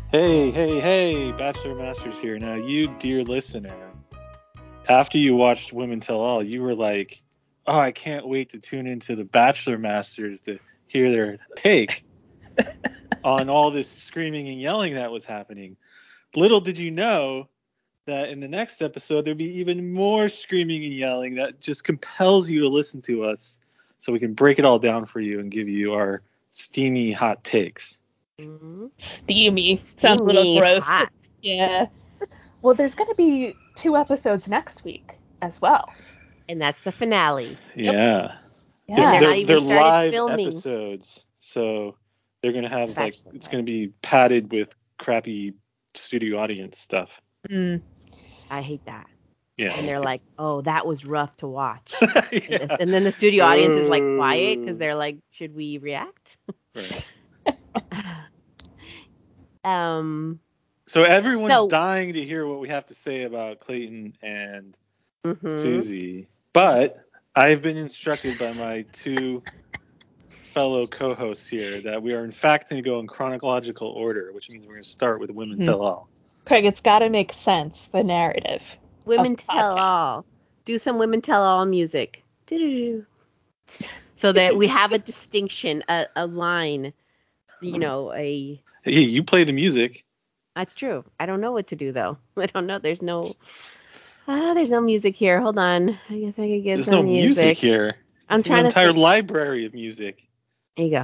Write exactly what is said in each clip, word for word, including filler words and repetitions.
Hey, hey, hey, Bachelor Masters here. Now, you, dear listener, after you watched Women Tell All, you were like, oh, I can't wait to tune into the Bachelor Masters to hear their take on all this screaming and yelling that was happening. Little did you know that in the next episode, there'd be even more screaming and yelling that just compels you to listen to us so we can break it all down for you and give you our steamy hot takes. Mm-hmm. Steamy. Sounds Steamy, a little gross. hot. Yeah. Well, there's going to be two episodes next week as well. And that's the finale. Yeah. Yeah. This- And they're they're not even they're started live filming. episodes, so they're gonna have like Bachelor, it's right. gonna be padded with crappy studio audience stuff. Mm. I hate that. Yeah, And they're like, oh, that was rough to watch. yeah. And, the- and then the studio audience is like quiet Ooh. because they're like, should we react? Right. um. So everyone's So- dying to hear what we have to say about Clayton and mhm. Susie, but I've been instructed by my two fellow co-hosts here that we are in fact going to go in chronological order, which means we're going to start with Women Mhm. Tell All. Craig, it's got to make sense, the narrative. Women of the tell podcast. all. Do some women tell all music. Do-do-do. So that we have a distinction, a, a line, you know, a. Hey, you play the music. That's true. I don't know what to do though. I don't know. There's no. Ah, there's no music here. Hold on. I guess I could get There's some no music, music. here. I'm There's trying an to entire think. library of music. There you go.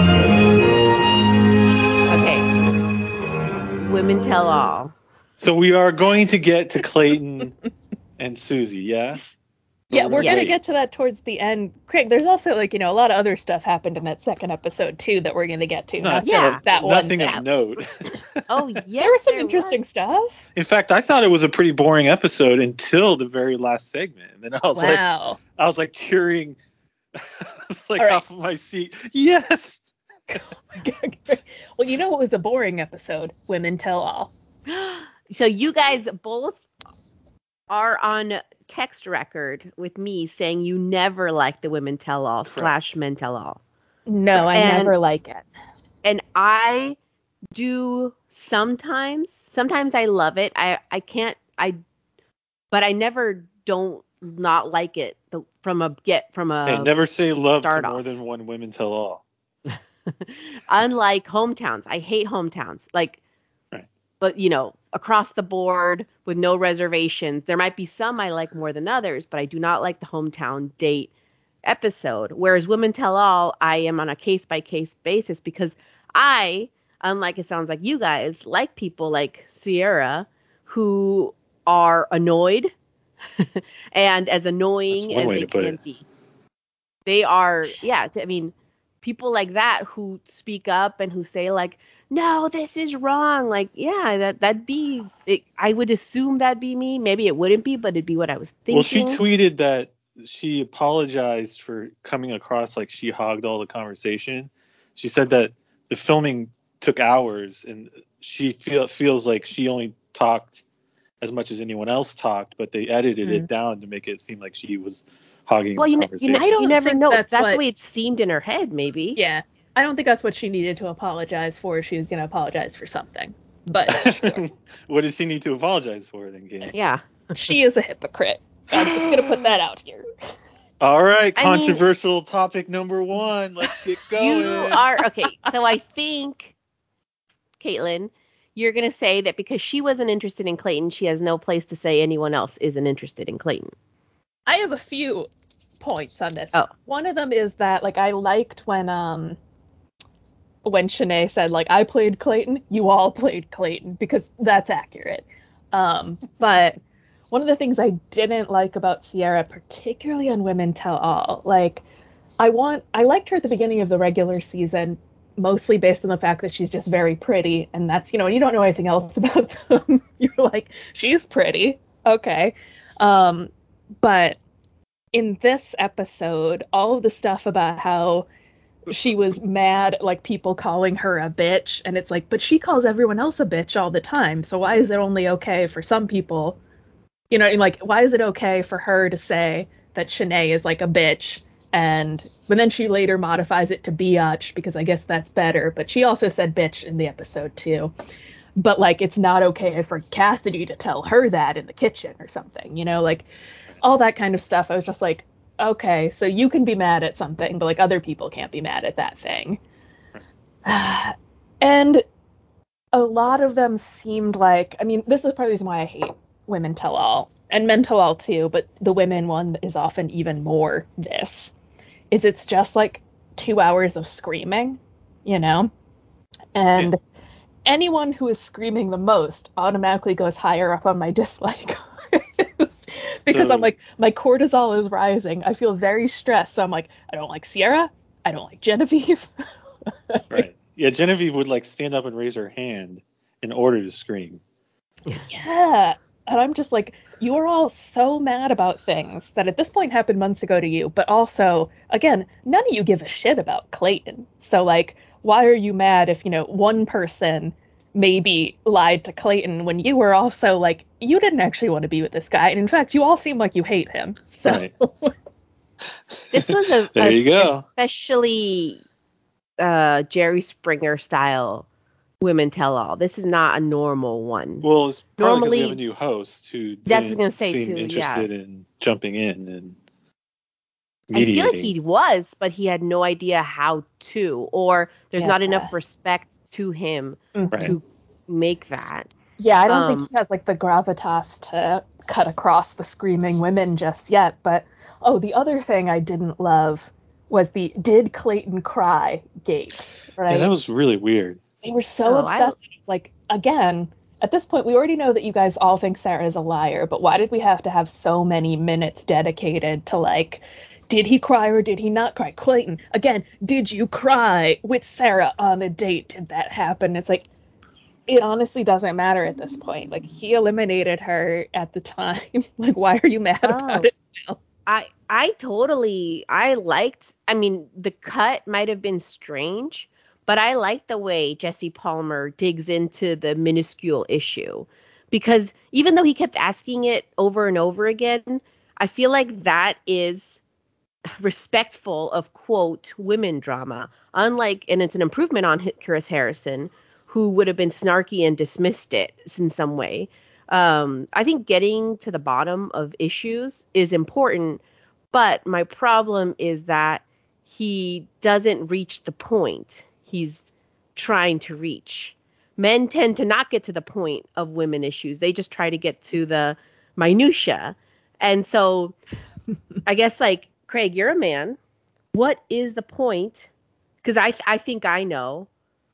Okay. Women tell all. So we are going to get to Clayton and Susie, yeah? Yeah, Or we're gonna going to wait? get to that towards the end. Craig, there's also, like, you know, a lot of other stuff happened in that second episode, too, that we're going to get to. Not, Not Yeah. just that one nothing thing. of note. Oh yes, There was some there interesting was. stuff. In fact, I thought it was a pretty boring episode until the very last segment, and then I was like, Wow. I was like cheering, I was like All right. off of my seat. Yes. Well, you know what was a boring episode? Women Tell All. So you guys both are on text record with me saying you never liked the women tell all Correct. slash men tell all. No, I And- never like it. And I do sometimes. Sometimes I love it. I I can't I but I never don't not like it the, from a get from a Hey, never say love to start more off. than one Women Tell All. Unlike hometowns. I hate hometowns. Like Right. But you know, across the board with no reservations. There might be some I like more than others, but I do not like the hometown date episode. Whereas Women Tell All, I am on a case by case basis because I, unlike it sounds like you guys, like people like Sierra who are annoyed and as annoying That's one as way they to put can it. be. They are, yeah, I mean, people like that who speak up and who say like, no, this is wrong. Like, yeah, that, that'd be, it, I would assume that'd be me. Maybe it wouldn't be, but it'd be what I was thinking. Well, she tweeted that she apologized for coming across like she hogged all the conversation. She said that the filming took hours, and she feel, feels like she only talked as much as anyone else talked, but they edited Mm. it down to make it seem like she was hogging Well, the you, ne- conversation. you, ne- I don't you never think know. that's That's, what- the way it seemed in her head, maybe. Yeah. I don't think that's what she needed to apologize for. She was going to apologize for something. But sure. What does she need to apologize for then, Kate? Yeah. She is a hypocrite. I'm just going to put that out here. All right, I mean- controversial topic number one. Let's get going. You are, okay, so I think, Caitlin, you're going to say that because she wasn't interested in Clayton, she has no place to say anyone else isn't interested in Clayton. I have a few points on this. Oh. One of them is that, like, I liked when um when Shanae said, like, I played Clayton, you all played Clayton, because that's accurate. Um, but one of the things I didn't like about Sierra, particularly on Women Tell All, like, I want I liked her at the beginning of the regular season, mostly based on the fact that she's just very pretty, and that's, you know, you don't know anything else about them. You're like, she's pretty, okay. Um, but in this episode, all of the stuff about how she was mad, like people calling her a bitch, and it's like, but she calls everyone else a bitch all the time, so why is it only okay for some people? You know, like, why is it okay for her to say that Shanae is like a bitch? And but then she later modifies it to biatch because I guess that's better. But she also said bitch in the episode too. but like it's not okay for Cassidy to tell her that in the kitchen or something, you know, like all that kind of stuff. I was just like, okay, so you can be mad at something, but like other people can't be mad at that thing. And a lot of them seemed like, I mean, this is part of the reason why I hate Women Tell All, and Men Tell All too, but the women one is often even more this, is it's just like two hours of screaming, you know? And yeah. Anyone who is screaming the most automatically goes higher up on my dislike list because so, I'm like, my cortisol is rising. I feel very stressed. So I'm like, I don't like Sierra. I don't like Genevieve. Right. Yeah, Genevieve would like stand up and raise her hand in order to scream. Yeah. And I'm just like, you are all so mad about things that at this point happened months ago to you, but also, again, none of you give a shit about Clayton. So like, why are you mad if, you know, one person maybe lied to Clayton when you were also like, you didn't actually want to be with this guy. And in fact, you all seem like you hate him. So right. This was a, there a you go. especially uh, Jerry Springer style Women Tell All. This is not a normal one. Well, it's probably because we have a Normally, new host who that's didn't gonna say seem too, interested yeah. in jumping in and I mediating. feel like he was, but he had no idea how to, or there's Yeah. not enough respect to him Mhm. to make that. Yeah, I don't Um, think he has like the gravitas to cut across the screaming women just yet. But oh, the other thing I didn't love was the "Did Clayton cry?" gate. Right? Yeah, that was really weird. They were so Oh, obsessed. I- It's like, again, at this point, we already know that you guys all think Sarah is a liar. But why did we have to have so many minutes dedicated to like, did he cry or did he not cry? Clayton, again, did you cry with Sarah on a date? Did that happen? It's like, it honestly doesn't matter at this point. Like, he eliminated her at the time. Like, why are you mad Oh. about it still? I I totally I liked. I mean, the cut might have been strange, but I like the way Jesse Palmer digs into the minuscule issue, because even though he kept asking it over and over again, I feel like that is respectful of quote women drama. Unlike, and it's an improvement on H- Chris Harrison, who would have been snarky and dismissed it in some way. Um, I think getting to the bottom of issues is important, but my problem is that he doesn't reach the point he's trying to reach. Men tend to not get to the point of women issues. They just try to get to the minutia. And so I guess, like, Craig, you're a man. What is the point? Because I th- I think I know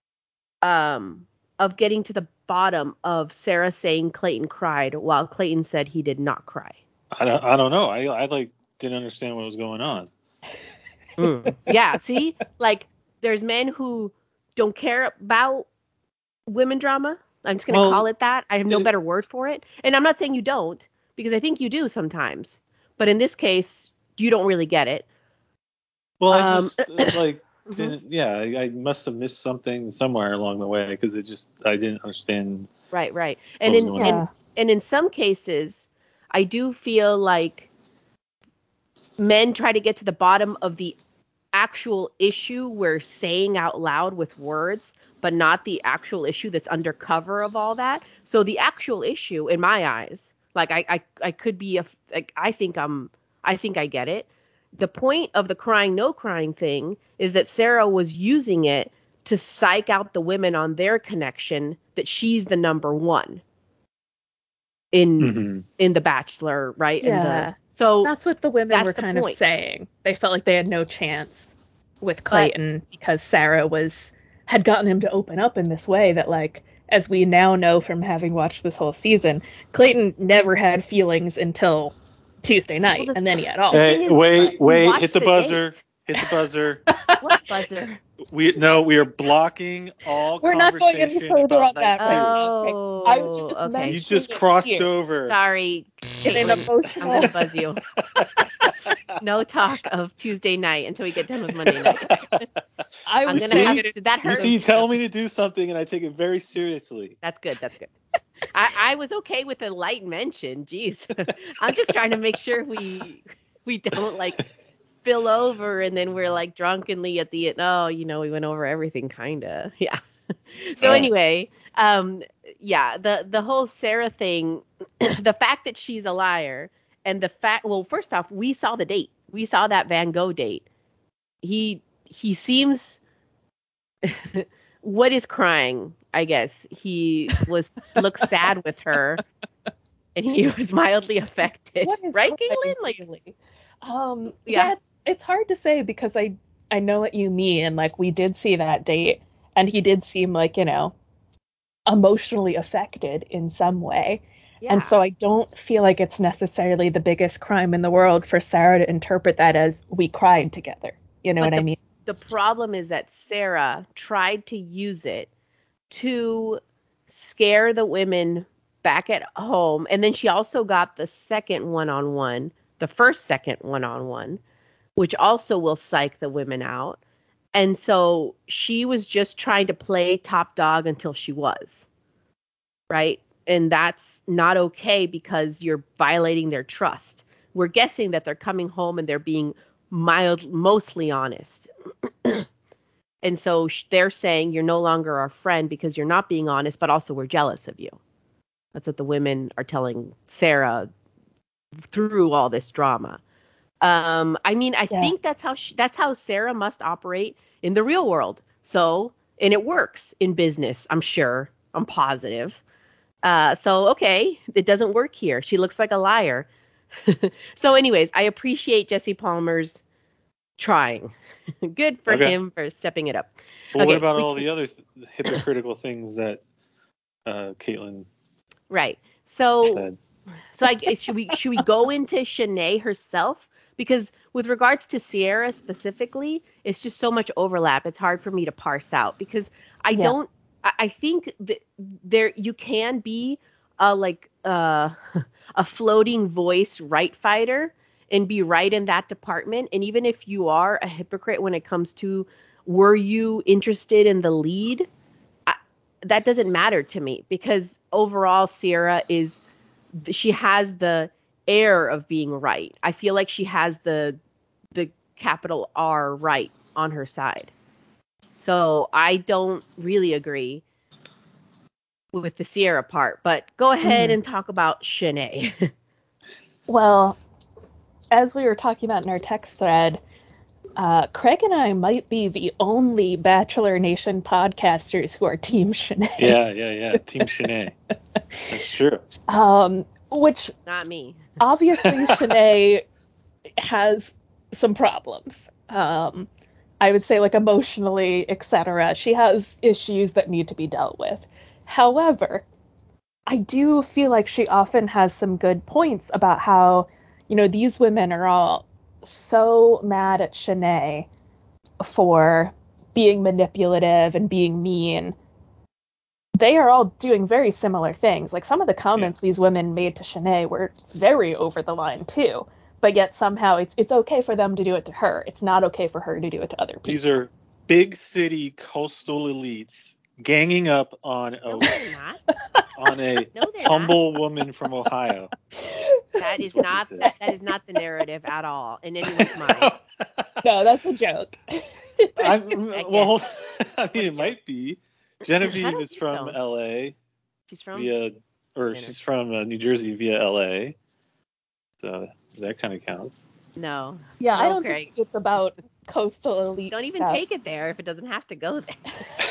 um, of getting to the bottom of Sarah saying Clayton cried while Clayton said he did not cry. I don't, I don't know. I I like didn't understand what was going on. Mm. Yeah, see, like there's men who don't care about women drama. I'm just gonna Well, call it that. I have no it, better word for it, and I'm not saying you don't, because I think you do sometimes. But in this case, you don't really get it. Well, I Um, just uh, like mhm. didn't. Yeah, I, I must have missed something somewhere along the way because it just I didn't understand. Right, right. And what was in going and on. and in some cases, I do feel like men try to get to the bottom of the actual issue we're saying out loud with words, but not the actual issue that's under cover of all that. So the actual issue, in my eyes, like I I, I could be a like, I think I'm I think I get it. The point of the crying no crying thing is that Sarah was using it to psych out the women on their connection that she's the number one in Mm-hmm. in The Bachelor, right? And Yeah. the so That's what the women that's were the kind of point. saying. They felt like they had no chance with But Clayton because Sarah was had gotten him to open up in this way that, like, as we now know from having watched this whole season, Clayton never had feelings until Tuesday well, night, the, and then he had the all. thing Hey, is, wait, you wait! Hit watch the the buzzer! date. Hit the buzzer! What buzzer? We no, we are blocking all We're not going any conversation further about on night that right two. now. Okay? I was Oh, just okay. You mentioning just it crossed here over. Sorry, in an Caitlin. I'm emotional. gonna buzz you. No talk of Tuesday night until we get done with Monday night. I I'm was You gonna have. saying see? it. Did that You hurt? see, you tell me to do something, and I take it very seriously. That's good. That's good. I, I was okay with a light mention. Jeez, I'm just trying to make sure we we don't like spill over and then we're like drunkenly at the end. Oh, you know, we went over everything, kinda. Yeah. So All right. anyway, um, yeah, the the whole Sarah thing, the fact that she's a liar, and the fact, well, first off, we saw the date. We saw that Van Gogh date. He he seems what is crying, I guess. He was looks sad with her, and he was mildly affected. What is Right, crying, Caitlin? Like, really? Um, yeah. yeah, it's it's hard to say because I I know what you mean. Like we did see that date, and he did seem like, you know, emotionally affected in some way. And Yeah. so I don't feel like it's necessarily the biggest crime in the world for Sarah to interpret that as we cried together. You know But what I the mean? the problem is that Sarah tried to use it to scare the women back at home. And then she also got the second one-on-one, the first second one-on-one, which also will psych the women out. And so she was just trying to play top dog until she was, right? And that's not okay because you're violating their trust. We're guessing that they're coming home and they're being mild, mostly honest. And so they're saying you're no longer our friend because you're not being honest, but also we're jealous of you. That's what the women are telling Sarah through all this drama. Um, I mean, I Yeah. think that's how she, that's how Sarah must operate in the real world. So, and it works in business, I'm sure. I'm positive. Uh, so, okay, it doesn't work here. She looks like a liar. So, anyways, I appreciate Jesse Palmer's trying. Good for Okay. him for stepping it up. Well, what Okay, about we all can- the other th- hypocritical things that uh, Caitlin Right. So, said? so I should we should we go into Shanae herself? Because with regards to Sierra specifically, it's just so much overlap. It's hard for me to parse out because I Yeah. don't. I, I think that there you can be a like uh, a floating voice right fighter and be right in that department. And even if you are a hypocrite when it comes to were you interested in the lead, I, that doesn't matter to me because overall Sierra is she has the air of being right. I feel like she has the the capital R right on her side. So I don't really agree with the Sierra part, but go ahead Mhm. and talk about Shanae. Well, as we were talking about in our text thread, uh, Craig and I might be the only Bachelor Nation podcasters who are Team Shanae. Yeah, yeah, yeah. Team Shanae. That's true. Um, which Not me. obviously Shanae has some problems. Um, I would say like emotionally, et cetera. She has issues that need to be dealt with. However, I do feel like she often has some good points about how, you know, these women are all so mad at Shanae for being manipulative and being mean. They are all doing very similar things. Like some of the comments Yeah. these women made to Shanae were very over the line too. But yet somehow it's it's okay for them to do it to her. It's not okay for her to do it to other people. These are big city coastal elites ganging up on No, a they're not. on a No, they're humble woman from Ohio. not. That is what not this is. that, that is not the narrative at all in anyone's mind. No, that's a joke. I, Again, well, I what mean, a it joke. might be. I Genevieve don't is think from so. L A She's from via, or Center. she's from uh, New Jersey via L A. So that kind of counts. No. Yeah, I No, don't Craig. think it's about coastal elite Don't even stuff. take it there if it doesn't have to go there.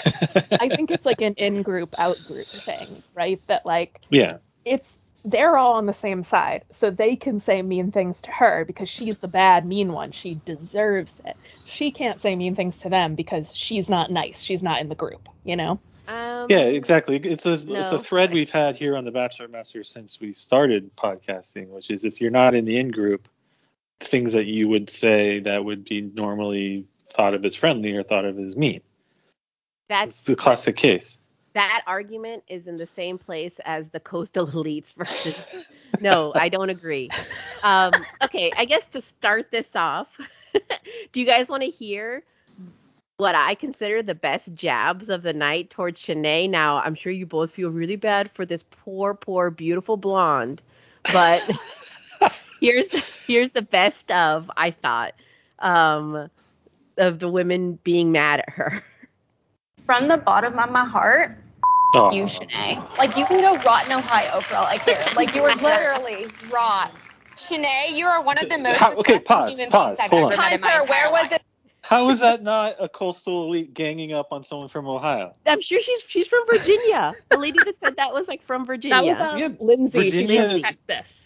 I think it's like an in-group, out-group thing, right? That like Yeah. it's they're all on the same side, so they can say mean things to her because she's the bad, mean one. She deserves it. She can't say mean things to them because she's not nice. She's not in the group, you know? Um, Yeah, exactly. It's a no. it's a thread we've had here on the Bachelor Master since we started podcasting, which is if you're not in the in group, things that you would say that would be normally thought of as friendly are thought of as mean. That's It's the classic case. that argument is in the same place as the coastal elites versus. No, I don't agree. Um, okay, I guess to start this off, do you guys want to hear what I consider the best jabs of the night towards Shanae? Now, I'm sure you both feel really bad for this poor, poor, beautiful blonde, but here's the, here's the best of, I thought, um, of the women being mad at her. From the bottom of my heart, Oh. you, Shanae. Like, you can go rot in Ohio for all I care. Like, you were literally rot. Shanae, you are one of the most How, okay, disgusting pause, human pause, beings I've hold ever on. met in my Hunter, entire where was life. it? How is that not a coastal elite ganging up on someone from Ohio? I'm sure she's she's from Virginia. The lady that said that was like from Virginia. That was um, Yeah, Lindsay. She's Virginia from is- Texas.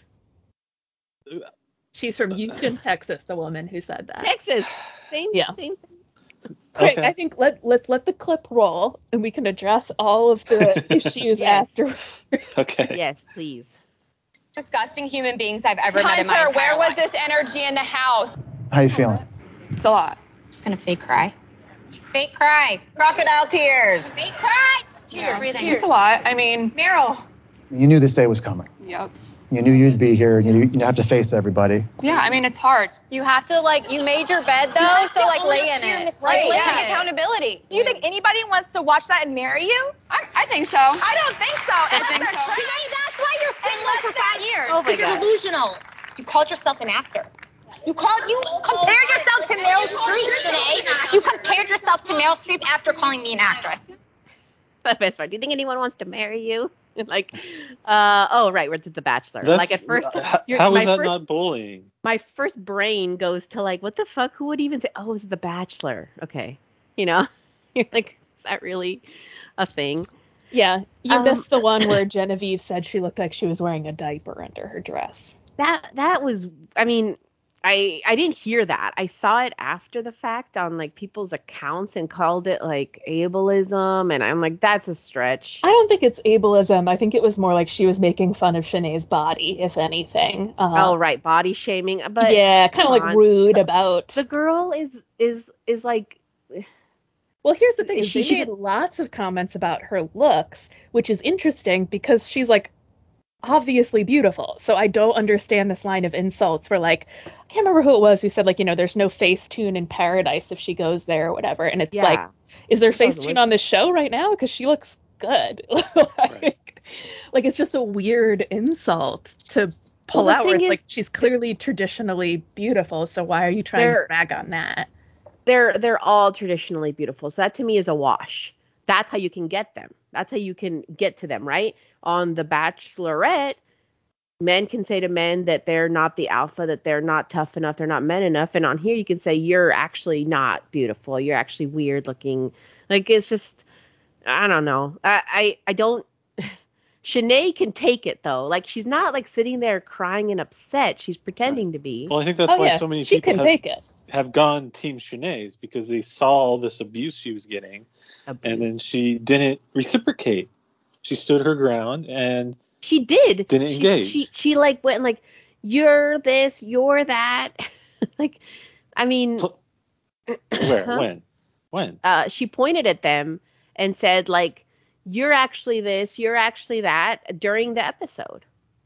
She's from Houston, Texas. The woman who said that. Texas. Same. Yeah. Same. Quick, Okay. I think let let's let the clip roll, and we can address all of the issues Yes. after. Okay. Yes, please. Disgusting human beings I've ever met in my Hunter, entire where was life. this energy in the house? How you feeling? It's a lot. Just gonna fake cry. Fake cry. Crocodile tears. Fake cry. Yeah, It's a lot. I mean, Meryl. You knew this day was coming. yep. You knew you'd be here. You knew you'd have to face everybody. Yeah, I mean, it's hard. You have to, like, you made your bed, though, so, like, lay in it. Right, Lay yeah. in it. Accountability. Do you think anybody wants to watch that and marry you? I, I think so. I don't think so. I think so. Shanae, that's why you're single for five years. Oh my Because you're God. delusional. You called yourself an actor. You called, you compared yourself to Meryl Streep, Shanae. You compared yourself to Meryl Streep after calling me an actress. Best friend. Do you think anyone wants to marry you? Like, uh, oh right, where's The Bachelor? That's, like at first, how, you're- how my is that first, not bullying? my first brain goes to like, what the fuck? Who would even say, oh, it's The Bachelor? Okay, you know, you're like, is that really a thing? Yeah, you Um, missed the one where Genevieve said she looked like she was wearing a diaper under her dress. That that was, I mean, I I didn't hear that. I saw it after the fact on like people's accounts and called it like ableism, and I'm like, that's a stretch. I don't think it's ableism. I think it was more like she was making fun of Shanae's body, if anything. Uh, Oh right, body shaming, but yeah, kind of come like on, rude so- about. the girl is is is like, Well, here's the thing: is She- they she made did- lots of comments about her looks, which is interesting because she's like obviously beautiful. So I don't understand this line of insults where like I can't remember who it was who said like, you know, there's no Facetune in paradise if she goes there or whatever. And it's yeah. like, is there I thought it was Facetune on this show right now? Because she looks good. like, Right. like it's just a weird insult to pull Well, the out where thing it's like is- she's clearly traditionally beautiful. So why are you trying They're- to brag on that? they're they're all traditionally beautiful. So that to me is a wash. That's how you can get them. That's how you can get to them, right? On The Bachelorette, men can say to men that they're not the alpha, that they're not tough enough, they're not men enough. And on here you can say you're actually not beautiful. You're actually weird looking. Like it's just, I don't know. I I, I don't. Shanae can take it though. Like she's not like sitting there crying and upset. She's pretending to be. Well, I think that's Oh why yeah, so many she people can have, take it. have gone Team Shanae's because they saw all this abuse she was getting, and then Abuse. she didn't reciprocate. She stood her ground, and She did. Didn't she, engage. She she like went like, you're this, you're that. like, I mean, Pl- where, Huh? when, when? uh, she pointed at them and said like, you're actually this, you're actually that during the episode.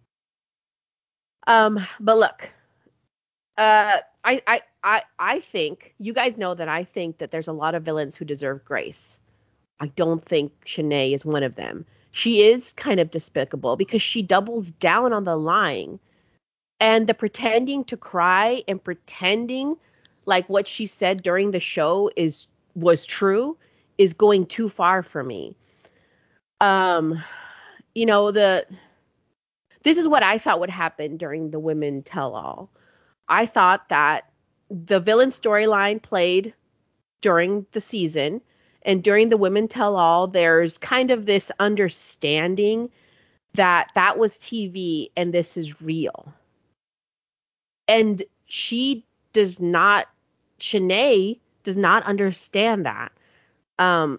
Um, but look, uh, I I I I think you guys know that I think that there's a lot of villains who deserve grace. I don't think Shanae is one of them. She is kind of despicable because she doubles down on the lying and the pretending to cry and pretending like what she said during the show is was true is going too far for me. Um, you know, the this is what I thought would happen during the Women Tell All. I thought that the villain storyline played during the season, and during the Women Tell All, there's kind of this understanding that that was T V and this is real. And she does not, Shanae does not understand that. Um,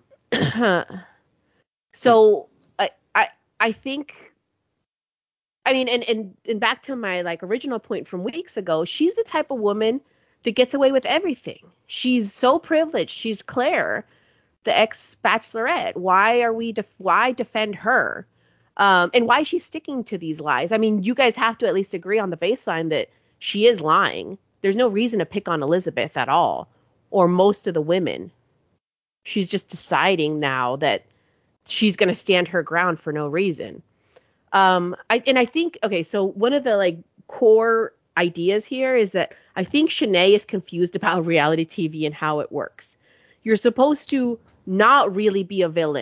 so I, I, I think, I mean, and, and, and back to my like original point from weeks ago, she's the type of woman that gets away with everything. She's so privileged. She's Claire, the ex-bachelorette. Why are we, def- why defend her? Um, and why is she sticking to these lies? I mean, you guys have to at least agree on the baseline that she is lying. There's no reason to pick on Elizabeth at all, or most of the women. She's just deciding now that she's going to stand her ground for no reason. Um, I, and I think, okay, so one of the like core ideas here is that I think Shanae is confused about reality T V and how it works. You're supposed to not really be a villain.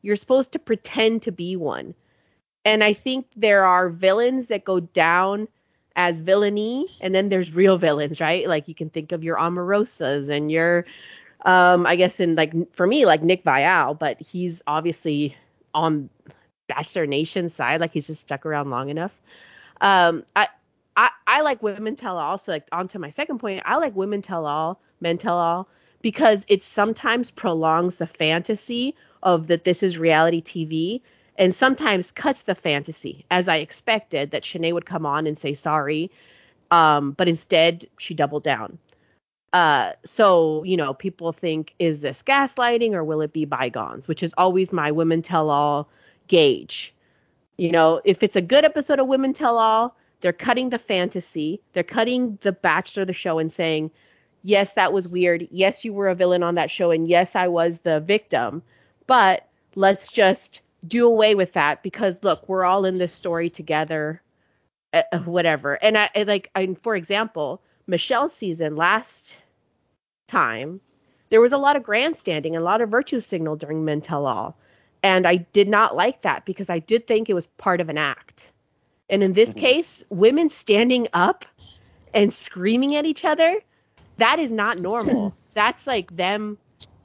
You're supposed to pretend to be one. And I think there are villains that go down as villainy, and then there's real villains, right? Like you can think of your Omarosas and your, um, I guess in like for me, like Nick Vial, but he's obviously on Bachelor Nation's side, like he's just stuck around long enough. Um, I, I, I like Women Tell All. So like on to my second point, I like Women Tell All, Men Tell All, because it sometimes prolongs the fantasy of that this is reality T V, and sometimes cuts the fantasy, as I expected, that Shanae would come on and say sorry. Um, but instead she doubled down. Uh, so, you know, people think, is this gaslighting or will it be bygones? Which is always my Women Tell All gauge. You know, if it's a good episode of Women Tell All, they're cutting the fantasy. They're cutting the Bachelor, the show, and saying, yes, that was weird. Yes, you were a villain on that show. And yes, I was the victim. But let's just do away with that because, look, we're all in this story together, uh, whatever. And I, I like, I, for example, Michelle's season last time, there was a lot of grandstanding and a lot of virtue signal during Men Tell All. And I did not like that because I did think it was part of an act. And in this mm-hmm. case, women standing up and screaming at each other, that is not normal. That's like them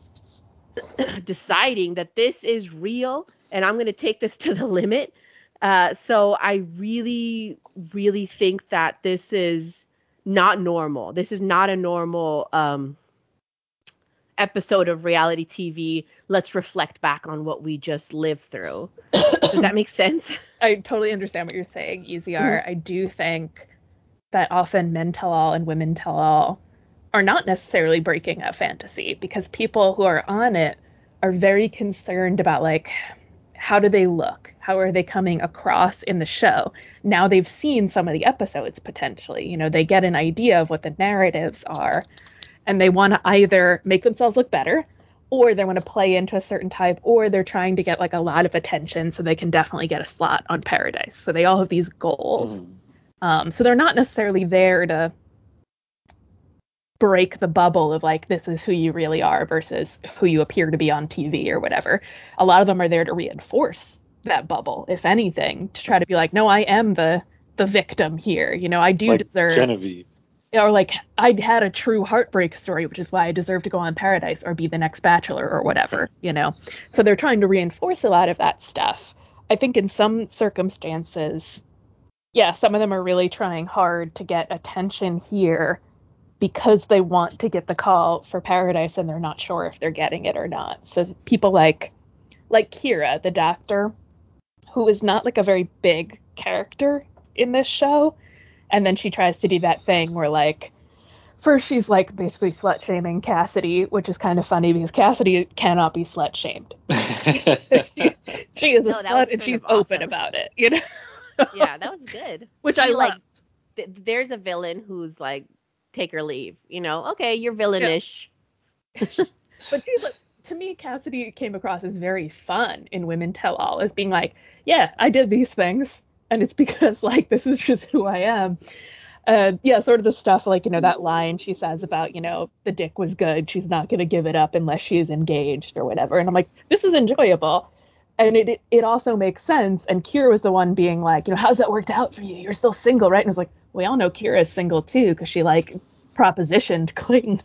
deciding that this is real and I'm going to take this to the limit. Uh, so I really, really think that this is not normal. This is not a normal um, episode of reality T V. Let's reflect back on what we just lived through. Does that make sense? I totally understand what you're saying, E Z R. Mm-hmm. I do think that often Men Tell All and Women Tell All are not necessarily breaking that fantasy because people who are on it are very concerned about, like, how do they look? How are they coming across in the show? Now they've seen some of the episodes potentially. You know, they get an idea of what the narratives are, and they want to either make themselves look better, or they want to play into a certain type, or they're trying to get like a lot of attention so they can definitely get a slot on Paradise. So they all have these goals. Mm. Um, so they're not necessarily there to break the bubble of like, this is who you really are versus who you appear to be on T V or whatever. A lot of them are there to reinforce that bubble, if anything, to try to be like, no, I am the the victim here. You know, I do like deserve Genevieve. Or like, I had a true heartbreak story, which is why I deserve to go on Paradise or be the next Bachelor or whatever, you know? So they're trying to reinforce a lot of that stuff. I think in some circumstances, yeah, some of them are really trying hard to get attention here because they want to get the call for Paradise and they're not sure if they're getting it or not. So people like, like Kira, the doctor, who is not like a very big character in this show. And then she tries to do that thing where, like, first she's, like, basically slut-shaming Cassidy, which is kind of funny because Cassidy cannot be slut-shamed. she, she is a no, slut and she's awesome. Open about it, you know? Yeah, that was good. Which she, I like, love. Th- there's a villain who's, like, take or leave, you know? Okay, you're villainish. Yeah. But she's, like, to me, Cassidy came across as very fun in Women Tell All, as being like, yeah, I did these things. And it's because, like, this is just who I am. Uh, yeah, sort of the stuff, like, you know, that line she says about, you know, the dick was good. She's not going to give it up unless she's engaged or whatever. And I'm like, this is enjoyable. And it, it it also makes sense. And Kira was the one being like, you know, how's that worked out for you? You're still single, right? And it's like, we all know Kira is single, too, because she, like, propositioned Clayton.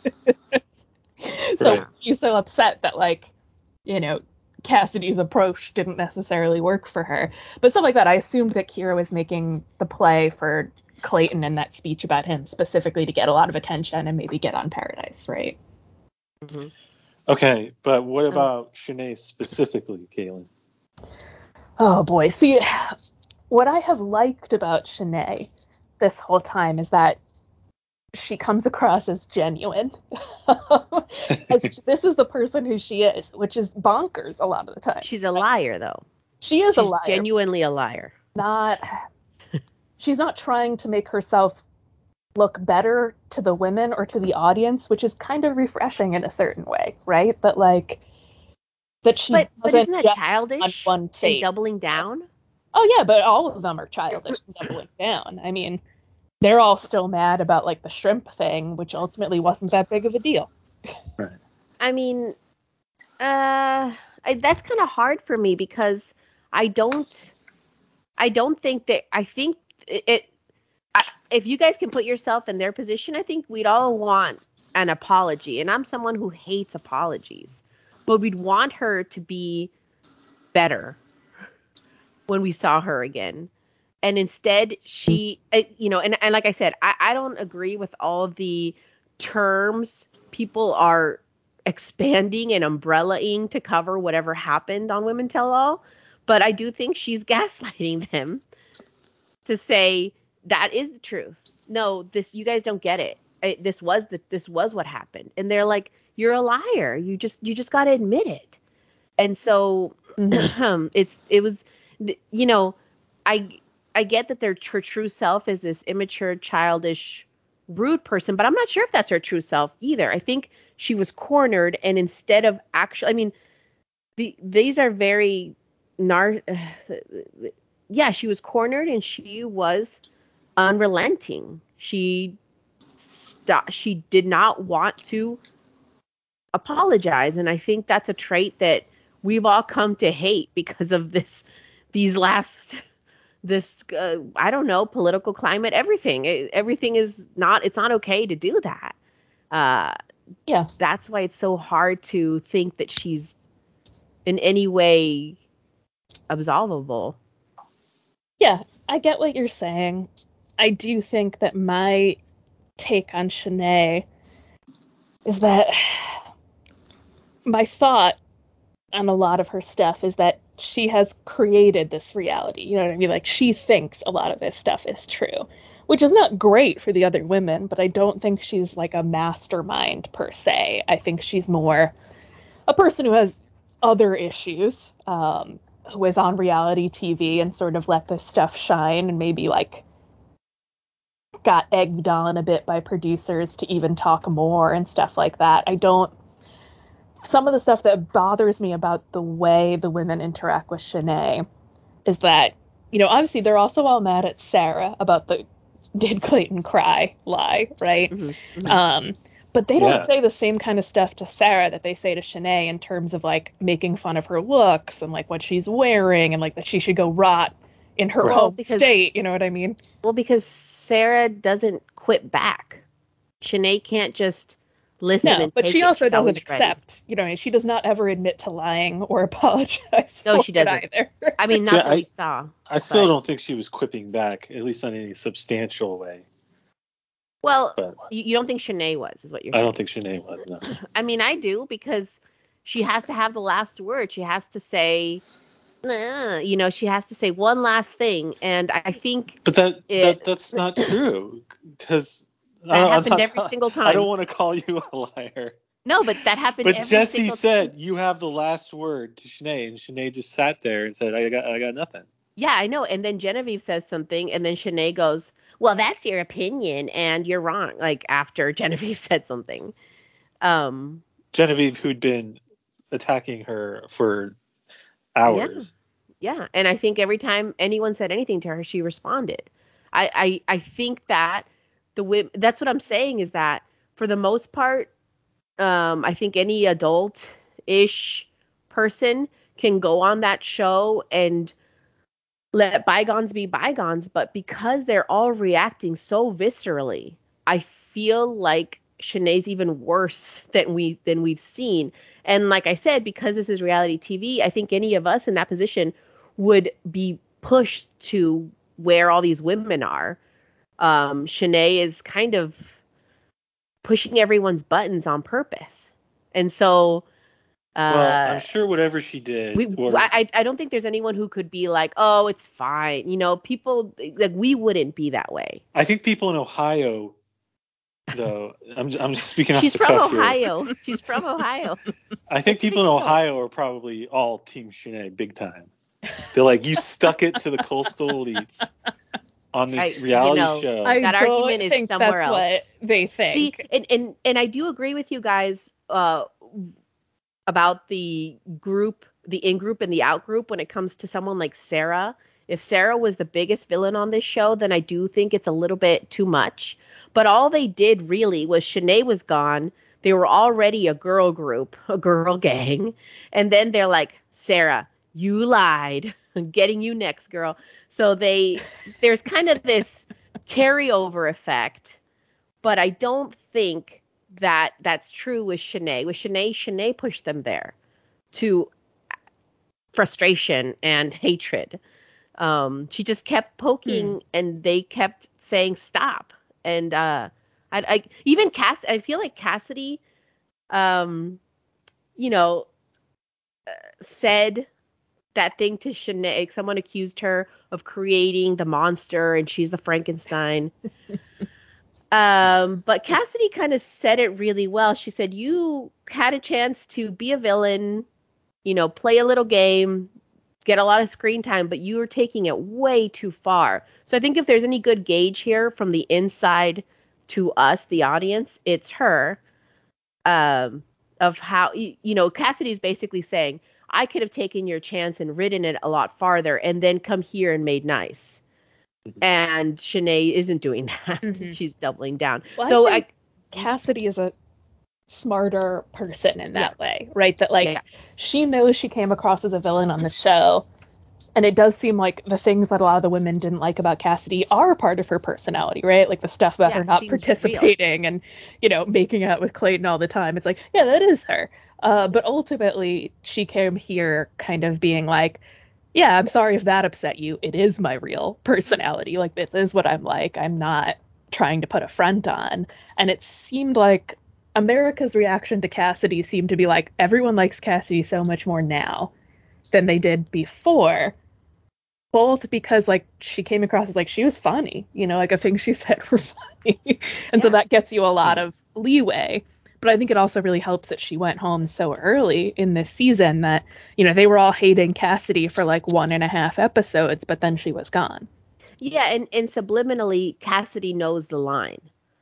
So right. you're so upset that, like, you know, Cassidy's approach didn't necessarily work for her. But stuff like that, I assumed that Kira was making the play for Clayton and that speech about him specifically to get a lot of attention and maybe get on Paradise, right? Mm-hmm. Okay, but what about Shanae specifically, Kaylin? Oh boy. See, what I have liked about Shanae this whole time is that she comes across as genuine. as this is the person who she is, which is bonkers a lot of the time. She's a liar, though. She is she's a liar. Genuinely a liar. Not. She's not trying to make herself look better to the women or to the audience, which is kind of refreshing in a certain way, right? That like that she. But but isn't that childish? On one face. And doubling down. Oh yeah, but all of them are childish and doubling down. I mean. They're all still mad about, like, the shrimp thing, which ultimately wasn't that big of a deal. Right. I mean, uh, I, that's kind of hard for me because I don't I don't think that I think it, it I, if you guys can put yourself in their position, I think we'd all want an apology. And I'm someone who hates apologies. But we'd want her to be better when we saw her again. And instead she uh, you know, and, and like I said, I, I don't agree with all of the terms people are expanding and umbrellaing to cover whatever happened on Women Tell All. But I do think she's gaslighting them to say that is the truth. No, this you guys don't get it. it this was the this was what happened. And they're like, you're a liar. You just you just got to admit it. And so Mhm. it's it was you know, I I get that their her true self is this immature, childish, rude person, but I'm not sure if that's her true self either. I think she was cornered, and instead of actually, I mean, the these are very nar. Yeah, she was cornered, and she was unrelenting. She st- She did not want to apologize, and I think that's a trait that we've all come to hate because of this these last this uh, I don't know, political climate, everything. It, everything is not it's not okay to do that. Uh Yeah. that's why it's so hard to think that she's in any way absolvable. Yeah, I get what you're saying. I do think that my take on Shanae is that my thought on a lot of her stuff is that she has created this reality. You know what I mean? Like, she thinks a lot of this stuff is true, which is not great for the other women, but I don't think she's like a mastermind per se. I think she's more a person who has other issues, um, who is on reality T V and sort of let this stuff shine and maybe like got egged on a bit by producers to even talk more and stuff like that. I don't. Some of the stuff that bothers me about the way the women interact with Shanae is that, you know, obviously they're also all mad at Sarah about the did Clayton cry lie, right? Hmm hmm Um, but they don't Yeah. say the same kind of stuff to Sarah that they say to Shanae in terms of like making fun of her looks and like what she's wearing and like that she should go rot in her Right. Well, home because state. You know what I mean? well because Sarah doesn't quit back. Shanae can't just listen No, and but take she it. also She's doesn't always ready. accept, you know, she does not ever admit to lying or apologize No, for she it doesn't. either. I mean, See, not that I we saw. I still But don't think she was quipping back, at least in any substantial way. well, But you, you don't think Shanae was, is what you're I saying. don't think Shanae was. No. I mean, I do because she has to have the last word. She has to say, "Nah," you know, she has to say one last thing. And I think But that it that that's not true because I that don't, I'm happened every not, single I don't time. want to call you a liar. No, but that happened But every Jesse single time. said you have the last word to Shanae, and Shanae just sat there and said, "I got I got nothing." Yeah, I know. And then Genevieve says something, and then Shanae goes, "Well, that's your opinion, and you're wrong." Like after Genevieve said something. Um, Genevieve, who'd been attacking her for yeah. hours. Yeah, and I think every time anyone said anything to her, she responded. I I, I think that the women. That's what I'm saying is that for the most part, um, I think any adult-ish person can go on that show and let bygones be bygones. But because they're all reacting so viscerally, I feel like Shanae's even worse than we than we've seen. And like I said, because this is reality T V, I think any of us in that position would be pushed to where all these women are. Um, Shanae is kind of pushing everyone's buttons on purpose, and so Well, uh, I'm sure whatever she did, we or I I don't think there's anyone who could be like, oh, it's fine. You know, people like we wouldn't be that way. I think people in Ohio, though, I'm I'm just speaking off She's the from cuff here. Ohio. She's from Ohio. I think What's the people big in deal? Ohio are probably all Team Shanae, big time. They're like, you stuck it to the coastal elites on I, this you reality know, show. I that argument don't is think somewhere that's what else. they See, think. and and and I do agree with you guys uh about the group, the in group and the out group when it comes to someone like Sarah. If Sarah was the biggest villain on this show, then I do think it's a little bit too much. But all they did really was Shanae was gone. They were already a girl group, a girl gang. And then they're like, Sarah, you lied. I'm getting you next, girl. So they there's kind of this carryover effect, but I don't think that that's true with Shanae. With Shanae, Shanae pushed them there to frustration and hatred. Um, she just kept poking, hmm. and they kept saying stop. And uh, I, I even Cass. I feel like Cassidy, um, you know, uh, said that thing to Shanae. Someone accused her of creating the monster, and she's the Frankenstein. um, but Cassidy kind of said it really well. She said, "You had a chance to be a villain, you know, play a little game." Get a lot of screen time, but you are taking it way too far. So I think if there's any good gauge here from the inside to us, the audience, it's her. Um, of how, you know, Cassidy's basically saying, I could have taken your chance and ridden it a lot farther and then come here and made nice. Mm-hmm. And Shanae isn't doing that. Mm-hmm. She's doubling down. Well, so I think I, Cassidy is a smarter person in that yeah. way, right? That like yeah. she knows she came across as a villain on the show, and it does seem like the things that a lot of the women didn't like about Cassidy are part of her personality, right? Like the stuff about yeah, her not participating real. And, you know, making out with Clayton all the time. It's like, yeah, that is her. Uh, but ultimately, she came here kind of being like, yeah, I'm sorry if that upset you. It is my real personality. Like, this is what I'm like. I'm not trying to put a front on. And it seemed like America's reaction to Cassidy seemed to be like, everyone likes Cassidy so much more now than they did before. Both because, like, she came across as, like, she was funny. You know, like, the things she said were funny. and yeah. so that gets you a lot of leeway. But I think it also really helps that she went home so early in this season that, you know, they were all hating Cassidy for, like, one and a half episodes, but then she was gone. Yeah, and, and subliminally, Cassidy knows the line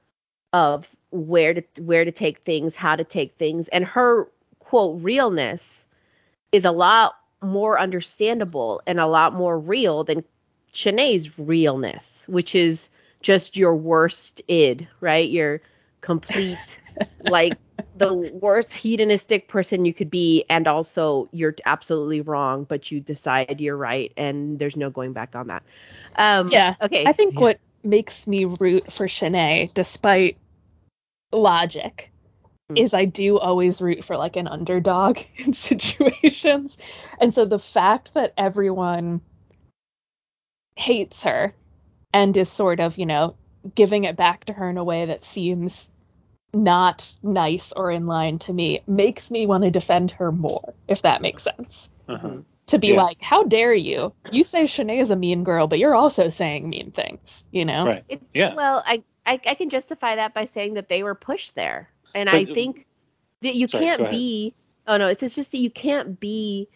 of where to where to take things, how to take things, and her quote realness is a lot more understandable and a lot more real than Shanae's realness, which is just your worst id, right? Your complete, like the worst hedonistic person you could be, and also you're absolutely wrong, but you decide you're right, and there's no going back on that. Um, yeah. Okay. I think yeah. what makes me root for Shanae, despite logic, mm. is I do always root for like an underdog in situations. And so the fact that everyone hates her and is sort of, you know, giving it back to her in a way that seems not nice or in line to me makes me want to defend her more, if that makes sense. Uh-huh. To be yeah. like, how dare you? You say Shanae is a mean girl, but you're also saying mean things, you know? Right. It's, yeah. Well, I, I I can justify that by saying that they were pushed there. And but, I think that you sorry, can't be, oh no, it's just that you can't be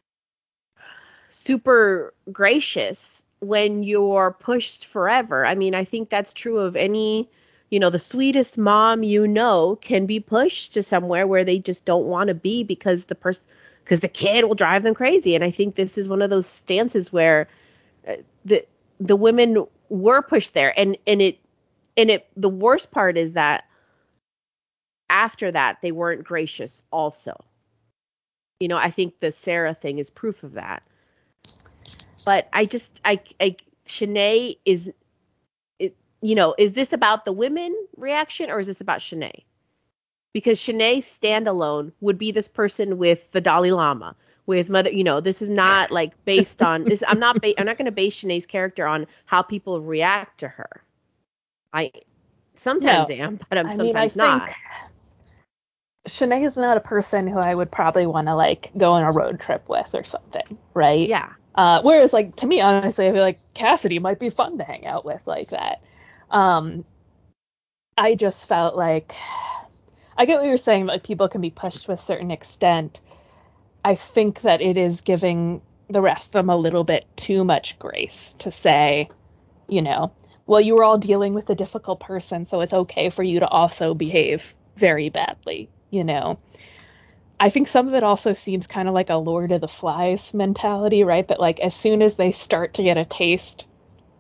super gracious when you're pushed forever. I mean, I think that's true of any, you know, the sweetest mom you know can be pushed to somewhere where they just don't want to be because the person, because the kid will drive them crazy. And I think this is one of those stances where uh, the the women were pushed there, and and it and it the worst part is that after that they weren't gracious also. You know, I think the Sarah thing is proof of that. But I just, I, I, Shanae is, it, you know, is this about the women reaction or is this about Shanae? Because Shanae standalone would be this person with the Dalai Lama, with mother, you know, this is not like based on, this, I'm not, ba- I'm not going to base Shanae's character on how people react to her. I sometimes no, am, but I'm I sometimes mean, I not. think Shanae is not a person who I would probably want to like go on a road trip with or something, right? Yeah. Uh, whereas, like, to me, honestly, I feel like Cassidy might be fun to hang out with like that. Um, I just felt like, I get what you're saying, like, people can be pushed to a certain extent. I think that it is giving the rest of them a little bit too much grace to say, you know, well, you were all dealing with a difficult person, so it's okay for you to also behave very badly, you know? I think some of it also seems kind of like a Lord of the Flies mentality, right? That, like, as soon as they start to get a taste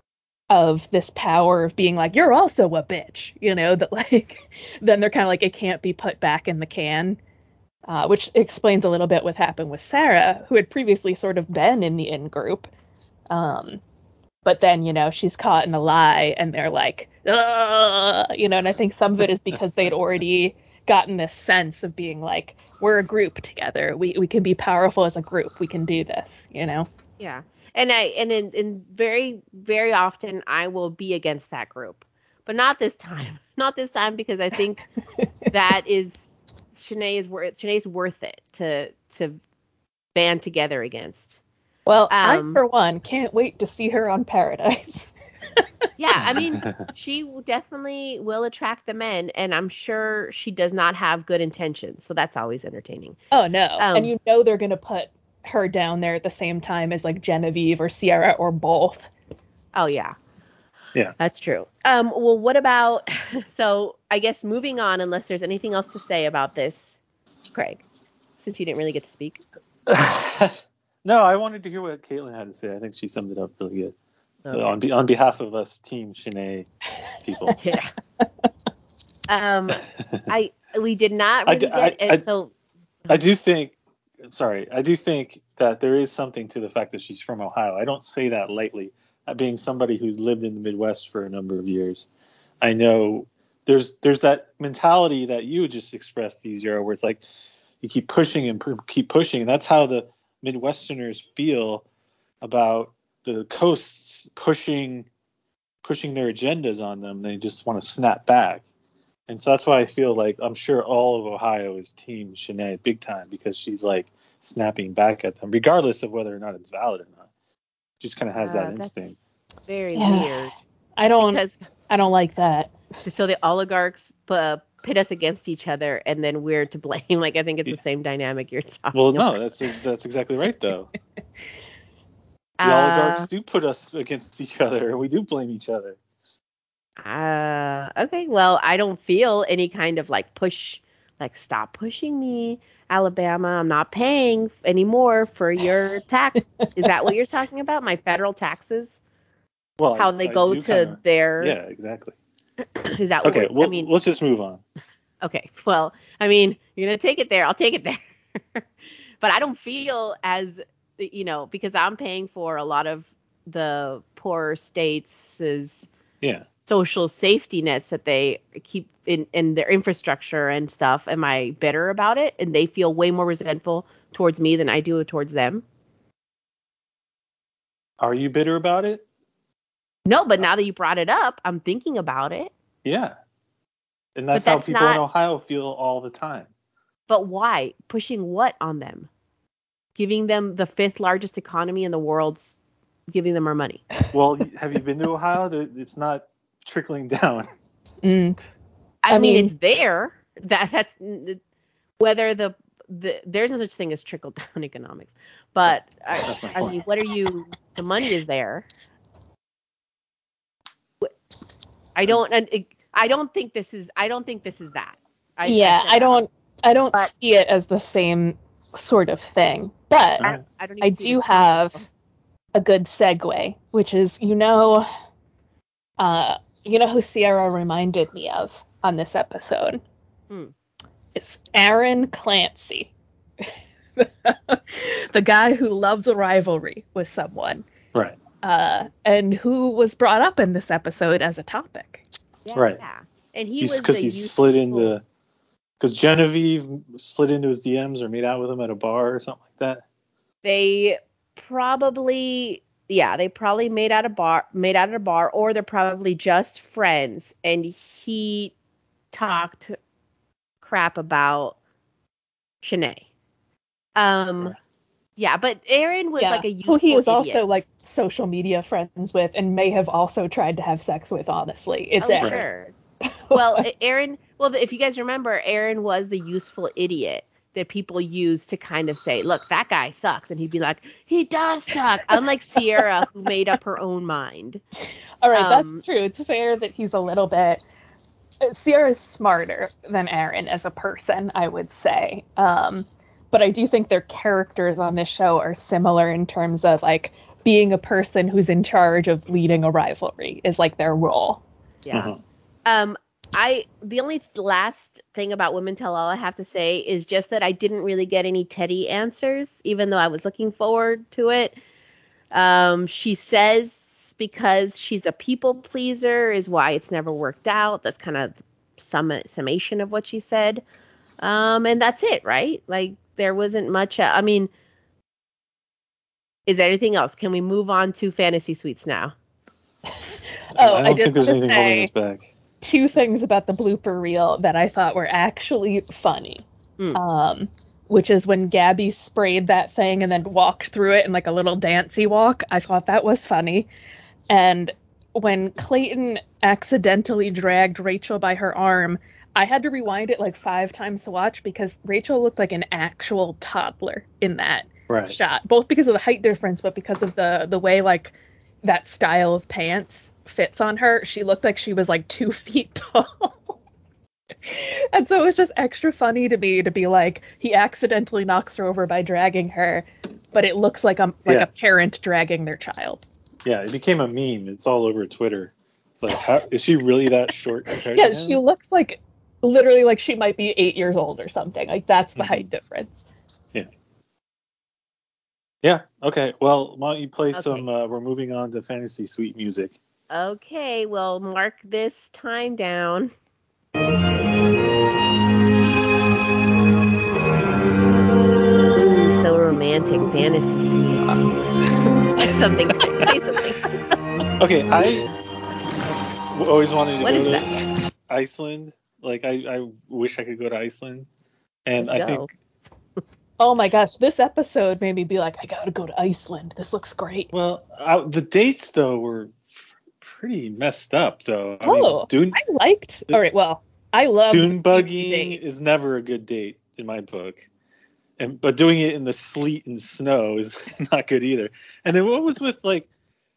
of this power of being like, you're also a bitch, you know, that like, then they're kind of like, it can't be put back in the can, uh, which explains a little bit what happened with Sarah, who had previously sort of been in the in group. Um, but then, you know, she's caught in a lie and they're like, ugh, you know, and I think some of it is because they'd already gotten this sense of being like, we're a group together. We, we can be powerful as a group. We can do this, you know? Yeah. And I and in, in very, very often I will be against that group. But not this time. Not this time because I think that is Shanae is worth Shanae's worth it to to band together against. Well, Um, I, for one, can't wait to see her on Paradise. Yeah, I mean, she will definitely will attract the men, and I'm sure she does not have good intentions, so that's always entertaining. Oh, no. Um, And you know they're going to put her down there at the same time as, like, Genevieve or Sierra or both. Oh, yeah. Yeah. That's true. Um, well, what about, so I guess moving on, unless there's anything else to say about this, Craig, since you didn't really get to speak. No, I wanted to hear what Caitlin had to say. I think she summed it up really good. Okay. On, be, on behalf of us, Team Shanae people. Yeah. um, I we did not I really d- I- get it, I- so I do think, sorry, I do think that there is something to the fact that she's from Ohio. I don't say that lightly. Uh, Being somebody who's lived in the Midwest for a number of years, I know there's there's that mentality that you just expressed, Easier, where it's like you keep pushing and pu- keep pushing. And that's how the Midwesterners feel about the coasts pushing pushing their agendas on them. They just want to snap back. And so that's why I feel like I'm sure all of Ohio is Team Shanae big time because she's like snapping back at them, regardless of whether or not it's valid or not. She just kind of has uh, that instinct. that's very Yeah. weird. I don't, Because I don't like that. so the oligarchs uh, pit us against each other, and then we're to blame. Like I think it's the same dynamic you're talking Well, about. no, that's that's exactly right though. The Uh, oligarchs do put us against each other, and we do blame each other. Uh, okay, well, I don't feel any kind of like push, like stop pushing me, Alabama. I'm not paying anymore for your tax. Is that what you're talking about? My federal taxes? Well, How I, they I go do to kind of. their? Yeah, exactly. Is that Okay, what? well, I mean, let's just move on. okay. Well, I mean, you're gonna take it there. I'll take it there. But I don't feel as you know because I'm paying for a lot of the poorer states' Yeah. social safety nets that they keep in, in their infrastructure and stuff. Am I bitter about it? And they feel way more resentful towards me than I do towards them? Are you bitter about it? No, but now that you brought it up, I'm thinking about it. Yeah. And that's, But how that's people in not- Ohio feel all the time. But why? Pushing what on them? Giving them the fifth largest economy in the world, giving them our money. Well, have you been to Ohio? It's not trickling down. Mm. I, I mean, mean- it's there. That that's whether the the there's no such thing as trickle down economics. But I, That's my I point. mean, what are you? The money is there. I don't. And it, I don't think this is. I don't think this is that. I, yeah, I, I don't, I don't But- see it as the same sort of thing. But All right. I don't. I Even see it do as have possible. a good segue, which is, you know, uh, you know who Sierra reminded me of on this episode? Hmm. It's Aaron Clancy. The guy who loves a rivalry with someone. Right. Uh, and who was brought up in this episode as a topic. Yeah. Right. Yeah. And he He's was because the he useful, slid into because Genevieve slid into his D Ms or made out with him at a bar or something like that. They probably. Yeah, they probably made out a bar, made out at a bar, or they're probably just friends. And he talked crap about Shanae. Um, Right. yeah, but Aaron was Yeah, like a who useful he is idiot. also like social media friends with and may have also tried to have sex with, honestly. It's oh, Aaron. sure. Well, Aaron, well, if you guys remember, Aaron was the useful idiot that people use to kind of say, look, that guy sucks. And he'd be like, he does suck. Unlike Sierra, who made up her own mind. All right, Um, that's true. It's fair that he's a little bit. Sierra's smarter than Aaron as a person, I would say. Um, but I do think their characters on this show are similar in terms of like being a person who's in charge of leading a rivalry is like their role. Yeah. Uh-huh. Um, I the only last thing about Women Tell All I have to say is just that I didn't really get any Teddy answers, even though I was looking forward to it. Um, she says because she's a people pleaser is why it's never worked out. That's kind of sum summation of what she said. Um, and that's it, right? Like there wasn't much. Uh, I mean, is there anything else? Can we move on to fantasy suites now? Oh, I I, don't did think there's want to anything holding us say back. two things about the blooper reel that I thought were actually funny. Mm. Um, which is when Gabby sprayed that thing and then walked through it in like a little dancey walk. I thought that was funny. And when Clayton accidentally dragged Rachel by her arm, I had to rewind it like five times to watch because Rachel looked like an actual toddler in that Right. shot, both because of the height difference, but because of the the way like that style of pants fits on her. She looked like she was like two feet tall. And so it was just extra funny to me to be like, he accidentally knocks her over by dragging her, but it looks like a like Yeah. a parent dragging their child. Yeah, it became a meme. It's all over Twitter. It's like, how is she really that short compared Yeah, to she him? looks like literally like she might be eight years old or something. Like that's the Mhm. height difference. Yeah. Okay. Well, why don't you play Okay. some? Uh, we're moving on to fantasy suite music. Okay, well, mark this time down. Ooh, so romantic, fantasy suites. something, say something. Okay, I w- always wanted to What go is to that? Iceland. Like, I, I wish I could go to Iceland, and Let's I go. think, Oh my gosh, this episode made me be like, I gotta go to Iceland. This looks great. well, I, the dates though were pretty messed up. Though I mean, Oh, Dune I liked. All right, well, I loved Dune the bugging date. is never a good date in my book. And but doing it in the sleet and snow is not good either. And then what was with like,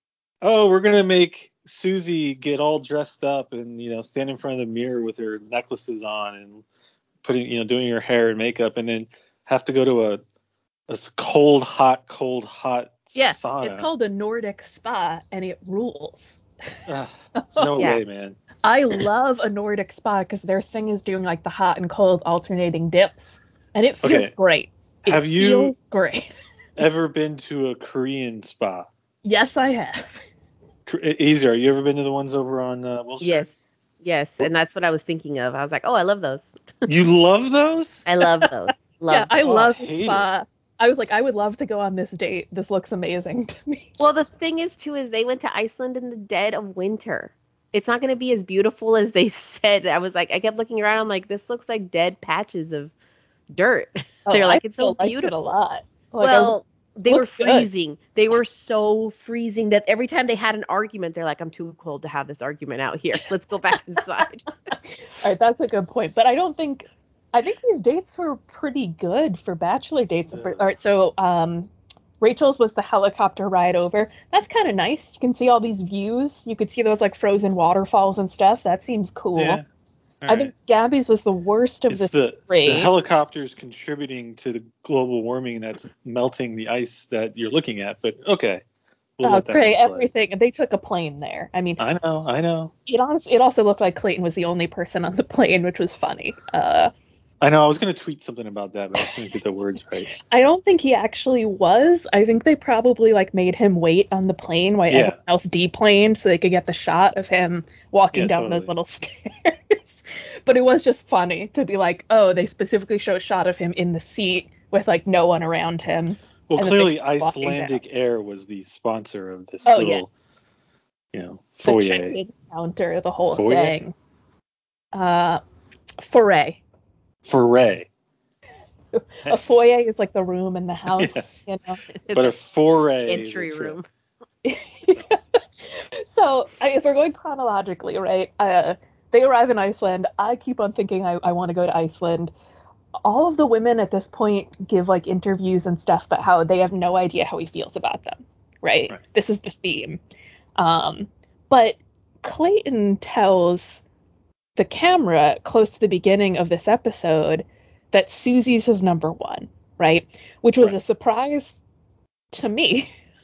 oh, we're gonna make Susie get all dressed up and you know stand in front of the mirror with her necklaces on and putting you know doing her hair and makeup, and then have to go to a, a s- cold, hot, cold, hot Yeah, sauna. it's called a Nordic spa, and it rules. Ugh, no Yeah. way, man. I love a Nordic spa because their thing is doing like the hot and cold alternating dips, and it feels Okay. great. It Have you feels great. ever been to a Korean spa? Yes, I have. Kor- Easier. You ever been to the ones over on uh, Wilshire? Yes, yes, and that's what I was thinking of. I was like, oh, I love those. You love those? I love those. Love Yeah, I Oh, love I the hate spa. I was like, I would love to go on this date. This looks amazing to me. Well, the thing is, too, is they went to Iceland in the dead of winter. It's not going to be as beautiful as they said. I was like, I kept looking around. I'm like, this looks like dead patches of dirt. Oh, They're I like, it's so still liked it a beautiful. lot. Like, I was like, Well, they were looks good. freezing. They were so freezing that every time they had an argument, they're like, I'm too cold to have this argument out here. Let's go back inside. all right, that's a good point. But I don't think, I think these dates were pretty good for bachelor dates. All right, so um, Rachel's was the helicopter ride over. That's kind of nice. You can see all these views. You could see those like frozen waterfalls and stuff. That seems cool. Yeah. All I right. think Gabby's was the worst of It's the the three. the helicopters contributing to the global warming that's melting the ice that you're looking at. But okay, we'll Oh, let that great! one slide. Everything. They took a plane there. I mean, I know, I know, it honestly, it also looked like Clayton was the only person on the plane, which was funny. Uh, I know. I was going to tweet something about that, but I couldn't get the words right. I don't think he actually was. I think they probably like made him wait on the plane while Yeah. everyone else deplaned so they could get the shot of him walking Yeah, down totally. those little stairs. But it was just funny to be like, oh, they specifically show a shot of him in the seat with like no one around him. Well, and then they clearly, keep walking down. Icelandic Air was the sponsor of this Oh, little, you know, The foyer. check-in counter, the whole Foyer? thing. Uh, foray. Foray. A Yes. foyer is like the room in the house, Yes. you know. But a foray is a Entry trip. room. So, I, if we're going chronologically, right? Uh, they arrive in Iceland. I keep on thinking I, I want to go to Iceland. All of the women at this point give like interviews and stuff about how they have no idea how he feels about them, right? Right. This is the theme. Um, but Clayton tells the camera close to the beginning of this episode that Susie's his number one, right? Which was Right. a surprise to me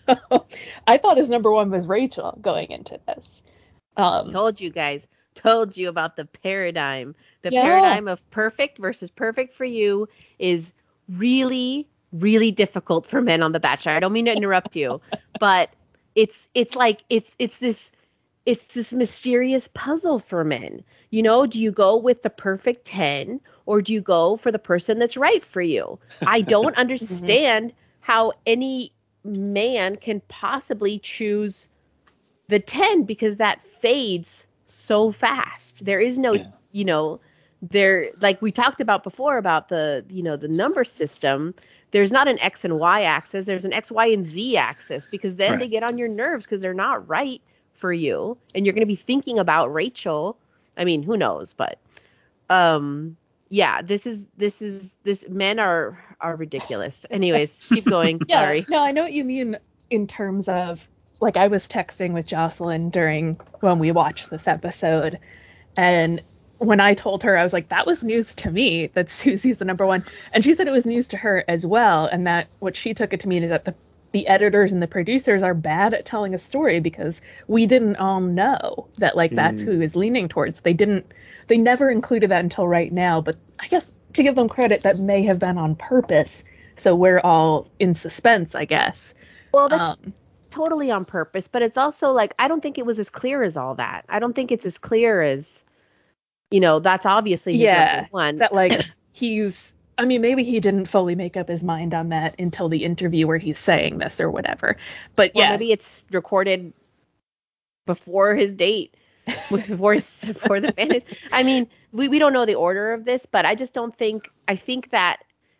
I thought his number one was Rachel going into this. Um, Told you guys. Told you about the paradigm. The Yeah. paradigm of perfect versus perfect for you is really, really difficult for men on The Bachelor. I don't mean to interrupt you, but it's it's like it's it's this it's this mysterious puzzle for men. You know, do you go with the perfect ten or do you go for the person that's right for you? I don't understand how any man can possibly choose the ten because that fades so fast. There is no, Yeah. you know, there like we talked about before about the, you know, the number system. There's not an X and Y axis. There's an X, Y, and Z axis because then Right. they get on your nerves because they're not right for you, and you're going to be thinking about Rachel. I mean, who knows? But um, yeah, this is this is this men are are ridiculous. Anyways, keep going. Yeah, Sorry. no, I know what you mean in terms of, like, I was texting with Jocelyn during when we watched this episode, and when I told her, I was like, that was news to me that Susie's the number one. And she said it was news to her as well, and that what she took it to mean is that the the editors and the producers are bad at telling a story because we didn't all know that, like, that's Mm. who he was leaning towards. They didn't, they never included that until right now, but I guess to give them credit, that may have been on purpose. So we're all in suspense, I guess. Well, that's Um, totally on purpose, but it's also like I don't think it was as clear as all that. I don't think it's as clear as, you know, that's obviously his yeah, number one. that, like, he's, I mean, maybe he didn't fully make up his mind on that until the interview where he's saying this or whatever. But Or yeah, maybe it's recorded before his date, before his, before the fantasy. I mean, we, we don't know the order of this, but I just don't think, I think that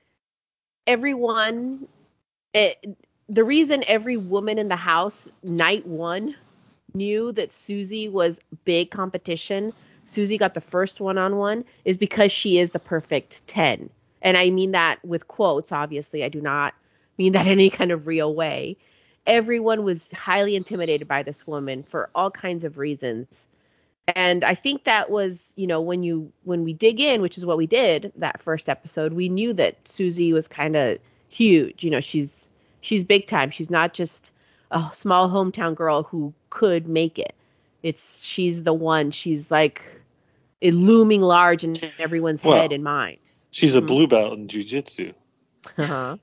everyone, it, the reason every woman in the house, night one, knew that Susie was big competition, Susie got the first one-on-one, is because she is the perfect ten. And I mean that with quotes, obviously. I do not mean that in any kind of real way. Everyone was highly intimidated by this woman for all kinds of reasons. And I think that was, you know, when you when we dig in, which is what we did that first episode, we knew that Susie was kind of huge. You know, she's she's big time. She's not just a small hometown girl who could make it. It's she's the one. She's like it looming large in everyone's Well, head and mind. She's a Mhm. blue belt in jujitsu. Uh-huh.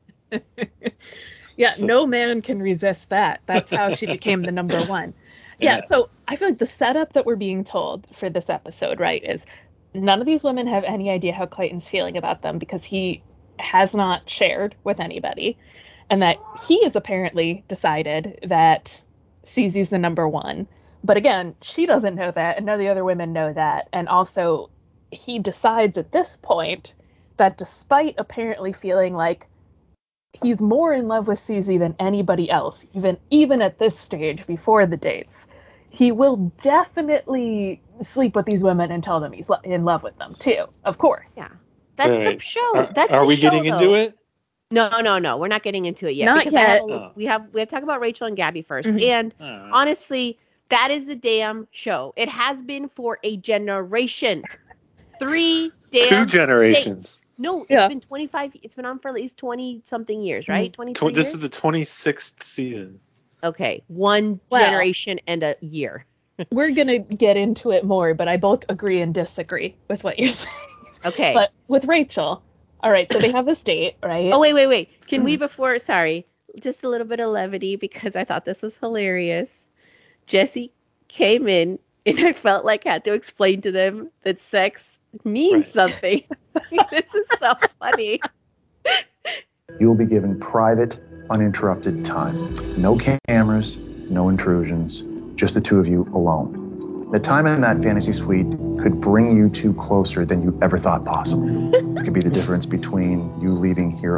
yeah, So- no man can resist that. That's how she became the number one. Yeah, Yeah. so I feel like the setup that we're being told for this episode, right, is none of these women have any idea how Clayton's feeling about them because he has not shared with anybody. And that he has apparently decided that Susie's the number one. But again, she doesn't know that, and none of the other women know that. And also, he decides at this point that despite apparently feeling like he's more in love with Susie than anybody else, even even at this stage before the dates, he will definitely sleep with these women and tell them he's lo- in love with them too. Of course. Yeah. That's Wait, the wait. show. Are, That's are the we show, getting though. into it? No, no, no. We're not getting into it yet. Not because I have yet. a, Oh. we have we have to talk about Rachel and Gabby first. Mhm. And All right. honestly, that is the damn show. It has been for a generation. Three Two damn generations. days. No, it's Yeah. been twenty-five. It's been on for at least twenty something years, Mm. right? Tw- twenty-three this years. is the twenty-sixth season. Okay, one Well. generation and a year. We're gonna get into it more, but I both agree and disagree with what you're saying. Okay. But with Rachel, all right, so they have this date, right? Oh wait, wait, wait. Can Mm-hmm. we before? Sorry, just a little bit of levity because I thought this was hilarious. Jesse came in and I felt like I had to explain to them that sex means Right. something. This is so funny. You will be given private, uninterrupted time. No cameras, no intrusions, just the two of you alone. The time in that fantasy suite could bring you two closer than you ever thought possible. It could be the difference between you leaving here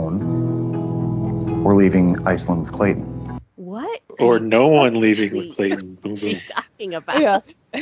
alone or leaving Iceland with Clayton. What? Or are you no one leaving actually- with Clayton. Boom, What are you boom. talking about? Yeah.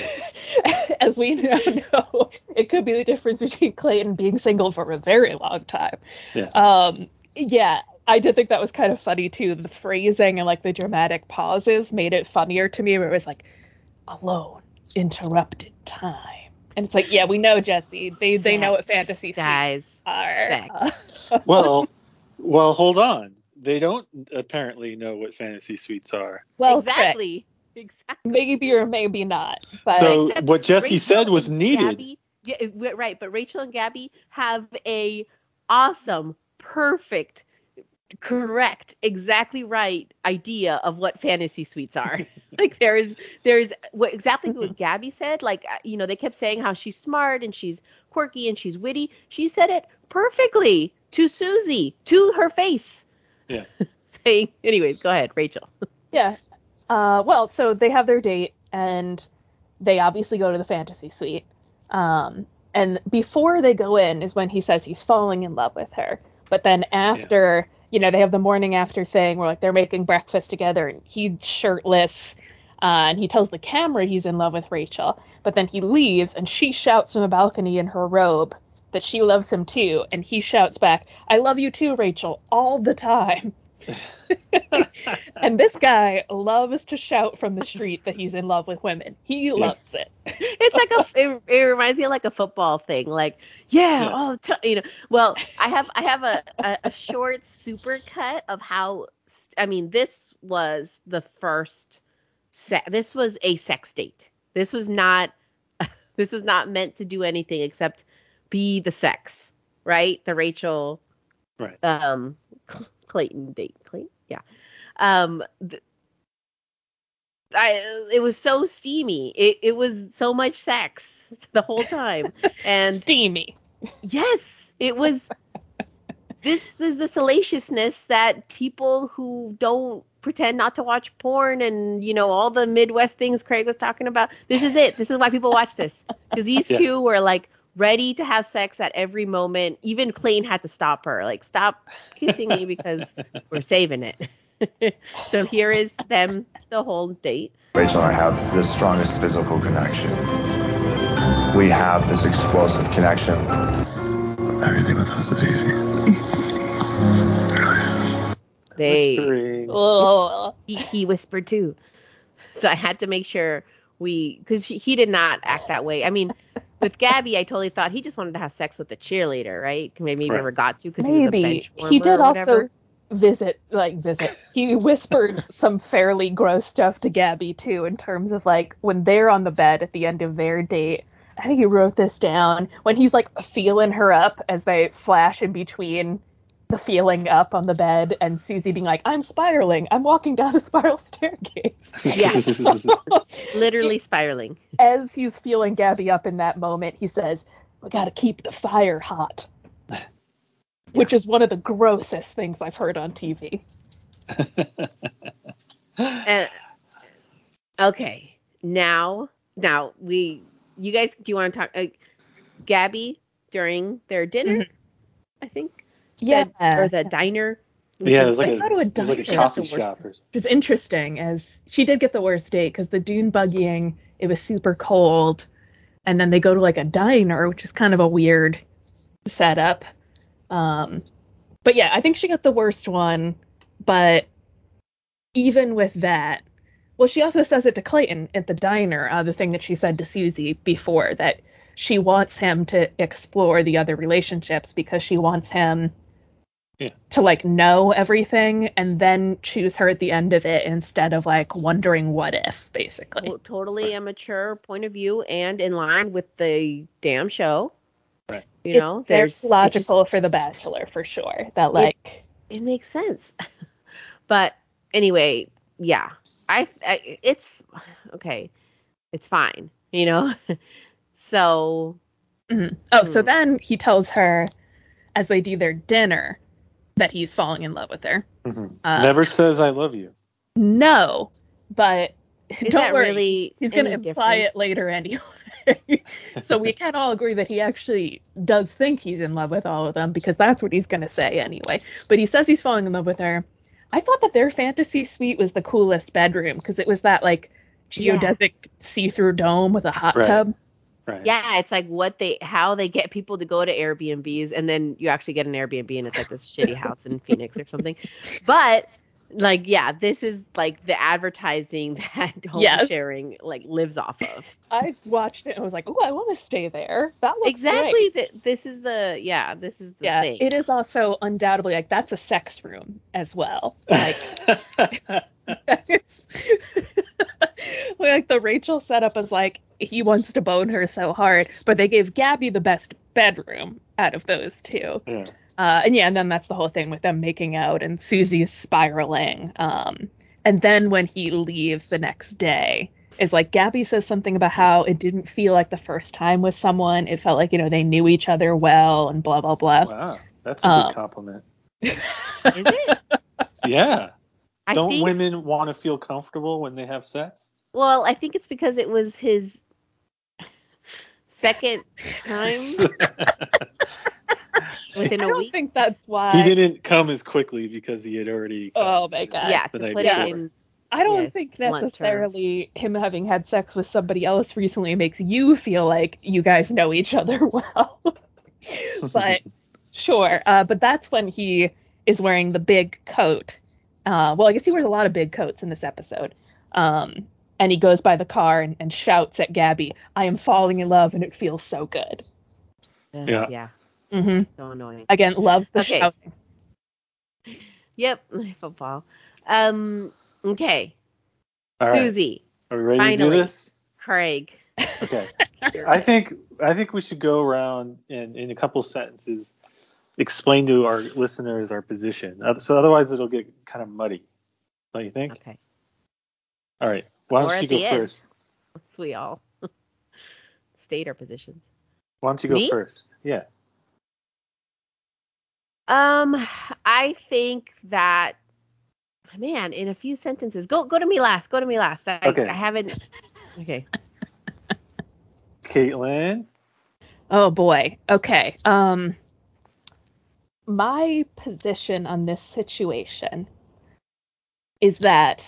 As we now know, it could be the difference between Clayton being single for a very long time. Yeah. Um, yeah, I did think that was kind of funny too. The phrasing and like the dramatic pauses made it funnier to me where it was like, alone, interrupted time. And it's like, yeah, we know, Jesse. They they know what Sex, fantasy guys. suites are. Sex. Uh, Well, well, hold on. they don't apparently know what fantasy suites are. Well, exactly. Exactly. Maybe or maybe not. But So Except what Jesse Rachel said was and needed. Gabby, yeah, uh, right. But Rachel and Gabby have a awesome, perfect, correct, exactly right idea of what fantasy suites are. Like there is, there's what exactly what Gabby said. Like uh, you know, they kept saying how she's smart and she's quirky and she's witty. She said it perfectly to Susie, to her face. Yeah. Saying, anyways, go ahead, Rachel. yeah. Uh, well, so they have their date, and they obviously go to the fantasy suite. Um, and before they go in is when he says he's falling in love with her. But then after, yeah. you know, they have the morning after thing where like they're making breakfast together, and he's shirtless. Uh, and he tells the camera he's in love with Rachel. But then he leaves, and she shouts from the balcony in her robe that she loves him too. And he shouts back, "I love you too, Rachel," all the time. And this guy loves to shout from the street that he's in love with women. He yeah. loves it. It's like a. It, it reminds me of like a football thing. Like, yeah, yeah. oh, t- you know. Well, I have I have a, a a short super cut of how. I mean, this was the first. Se- this was a sex date. This was not. This is not meant to do anything except be the sex, right? The Rachel. Right. Um, Clayton date. Clayton. Yeah. Um, th- I it was so steamy. It it was so much sex the whole time. And steamy. Yes, it was. This is the salaciousness that people who don't pretend not to watch porn and, you know, all the Midwest things Craig was talking about. This is it. This is why people watch this. Because these yes. two were like ready to have sex at every moment. Even Clayton had to stop her. Like, stop kissing me because we're saving it. So here is them the whole date. Rachel and I have the strongest physical connection. We have this explosive connection. Everything with us is easy. It really is. They he, he whispered too. So I had to make sure we, because he did not act that way. I mean, with Gabby, I totally thought he just wanted to have sex with the cheerleader, right? Maybe he right. never got to because he was a bench warmer. He did or also visit, like visit. He whispered some fairly gross stuff to Gabby too, in terms of like when they're on the bed at the end of their date. I think he wrote this down when he's like feeling her up as they flash in between the feeling up on the bed and Susie being like, "I'm spiraling. I'm walking down a spiral staircase." Yes. Literally spiraling. As he's feeling Gabby up in that moment, he says, "We got to keep the fire hot." Which is one of the grossest things I've heard on T V. uh, okay. Now, now we, you guys, do you want to talk, uh, Gabby during their dinner, mm-hmm. I think? Yeah. Said, or the diner. Yeah, it was like, I a, go to a diner. Like a coffee shop. Or which is interesting, as she did get the worst date because the dune buggying, it was super cold. And then they go to like a diner, which is kind of a weird setup. Um, but yeah, I think she got the worst one. But even with that, well, she also says it to Clayton at the diner, uh, the thing that she said to Susie before, that she wants him to explore the other relationships because she wants him yeah. to like know everything and then choose her at the end of it instead of like wondering what if, basically. Well, totally a mature point of view and in line with the damn show. Right. You know, it's there's logical just, for The Bachelor for sure. That like it, it makes sense. But anyway, yeah, I, I it's okay. It's fine, you know. So, mm-hmm. oh, hmm. so then he tells her as they do their dinner that he's falling in love with her. Mm-hmm. Uh, Never says I love you. No, but is don't that worry, really he's going to imply difference? It later anyway. So we can all agree that he actually does think he's in love with all of them because that's what he's going to say anyway. But he says he's falling in love with her. I thought that their fantasy suite was the coolest bedroom because it was that like geodesic yeah. see-through dome with a hot right. tub. Right. Yeah, it's like what they how they get people to go to Airbnbs and then you actually get an Airbnb and it's like this shitty house in Phoenix or something. But Like, yeah, this is like the advertising that home Yes. sharing like lives off of. I watched it and was like, oh, I want to stay there. That looks Exactly. great. Th- this is the yeah. This is the Yeah, thing. it is also undoubtedly like that's a sex room as well. Like, like the Rachel setup is like he wants to bone her so hard, but they gave Gabby the best bedroom out of those two. Yeah. Uh, and yeah, and then that's the whole thing with them making out and Susie's spiraling. Um, and then when he leaves the next day, is like Gabby says something about how it didn't feel like the first time with someone. It felt like, you know, they knew each other well and blah, blah, blah. Wow, that's a Um, good compliment. Is it? Yeah. I Don't think. women want to feel comfortable when they have sex? Well, I think it's because it was his second time within I a don't week. think that's why. He didn't come as quickly because he had already come. Oh my God. Yeah, the to night put before. it in. I don't Yes, think blunt necessarily him having had sex with somebody else recently makes you feel like you guys know each other well. But sure. Uh, but that's when he is wearing the big coat. Uh, well, I guess he wears a lot of big coats in this episode. Um, and he goes by the car and, and shouts at Gabby, I am falling in love and it feels so good. Ugh, Yeah. Yeah. hmm So annoying. Again, loves the Okay. shouting. Yep. Football. Um. Okay. All right. Susie. Are we ready to Finally. do this? Craig. Okay. I think I think we should go around and in a couple sentences explain to our listeners our position. Uh, So otherwise it'll get kind of muddy. Don't you think? Okay. All right. Why Or don't at you go the end. first? We all state our positions. Why don't you go Me? first? Yeah. Um, I think that man, in a few sentences. Go go to me last. Go to me last. I Okay. I haven't. Okay. Caitlin. Oh boy. Okay. Um my position on this situation is that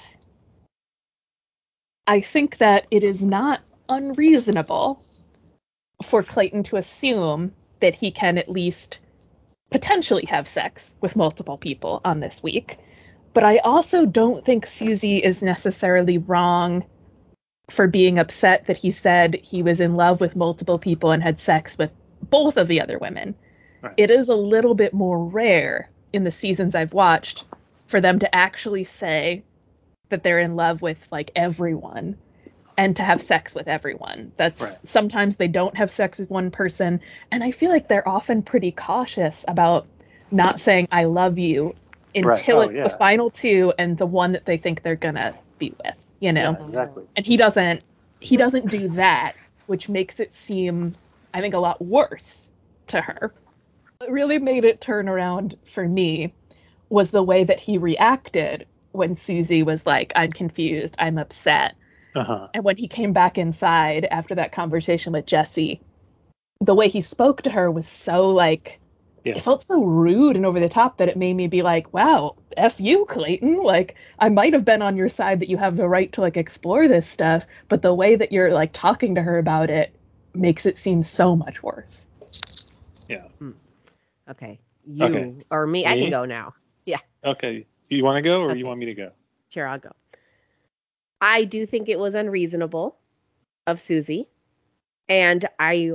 I think that it is not unreasonable for Clayton to assume that he can at least potentially have sex with multiple people on this week. But I also don't think Susie is necessarily wrong for being upset that he said he was in love with multiple people and had sex with both of the other women. Right. It is a little bit more rare in the seasons I've watched for them to actually say that they're in love with like everyone and to have sex with everyone. That's Right. sometimes they don't have sex with one person, and I feel like they're often pretty cautious about not saying I love you until Right. Oh, it's yeah. the final two and the one that they think they're gonna be with, you know. Yeah, exactly. And he doesn't he doesn't do that, which makes it seem I think a lot worse to her. What really made it turn around for me was the way that he reacted when Susie was like, I'm confused, I'm upset. Uh-huh. And when he came back inside after that conversation with Jesse, the way he spoke to her was so like, Yeah. it felt so rude and over the top that it made me be like, wow, F you, Clayton. Like, I might have been on your side that you have the right to like explore this stuff, but the way that you're like talking to her about it makes it seem so much worse. Yeah. Okay. You Okay. or me? I Me? can go now. Yeah. Okay. You want to go or Okay. you want me to go? Sure, I'll go. I do think it was unreasonable of Susie, and I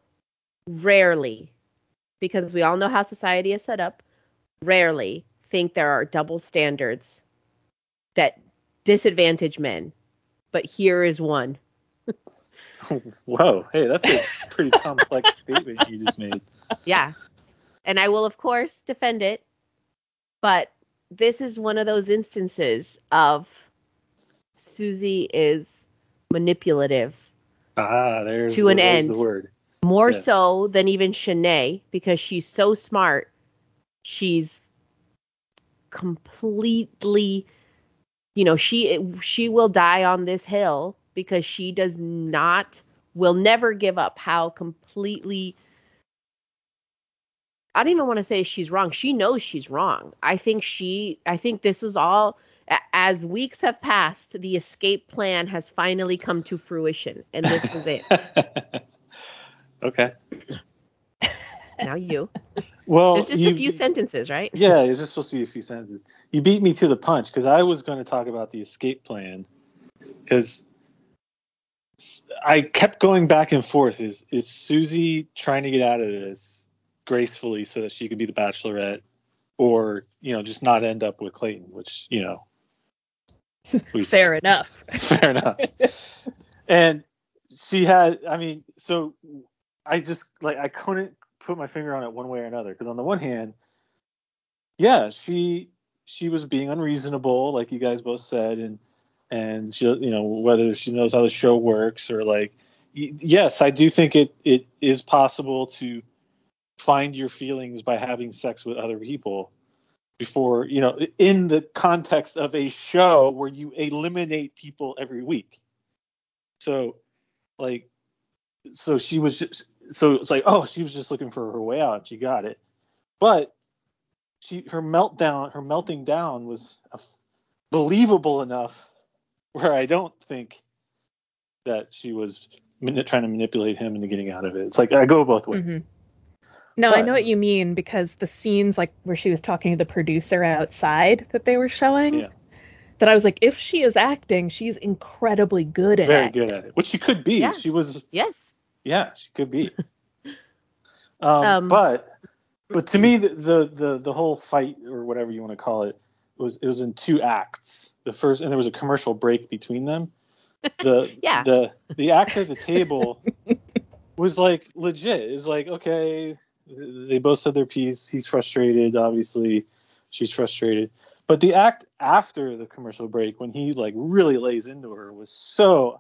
rarely, because we all know how society is set up, rarely think there are double standards that disadvantage men. But here is one. Whoa. Hey, that's a pretty complex statement you just made. Yeah. And I will, of course, defend it. But this is one of those instances of Susie is manipulative Ah, there's, to the, an there's end. the word. More Yes. so than even Shanae, because she's so smart. She's completely, you know, she she will die on this hill because she does not, will never give up how completely, I don't even want to say she's wrong. She knows she's wrong. I think she, I think this is all, as weeks have passed, the escape plan has finally come to fruition, and this was it. Okay. Now you. Well, It's just you, a few sentences, right? Yeah, it's just supposed to be a few sentences. You beat me to the punch because I was going to talk about the escape plan because I kept going back and forth. Is is Susie trying to get out of this gracefully so that she could be the Bachelorette, or you know just not end up with Clayton? Which you know, fair enough. Fair enough. And she had, I mean, so I just like I couldn't put my finger on it one way or another because on the one hand, yeah, she she was being unreasonable, like you guys both said, and and she, you know, whether she knows how the show works or like, y- yes, I do think it it is possible to find your feelings by having sex with other people before, you know, in the context of a show where you eliminate people every week. So, like, so she was just, so it's like, oh, she was just looking for her way out. She got it. But she, her meltdown, her melting down was a, believable enough where I don't think that she was mani- trying to manipulate him into getting out of it. It's like, I go both ways. Mm-hmm. No, But, I know what you mean because the scenes like where she was talking to the producer outside that they were showing, yeah, that I was like, if she is acting, she's incredibly good at very it. good at it, which she could be. Yeah. She was, Yes. yeah, she could be. um, Um, but, but to me, the, the, the, the whole fight or whatever you want to call it was, it was in two acts. The first, and there was a commercial break between them. The, Yeah. the, the act at the table was like legit. It's like, okay, they both said their piece. He's frustrated, obviously. She's frustrated. But the act after the commercial break, when he like really lays into her, was so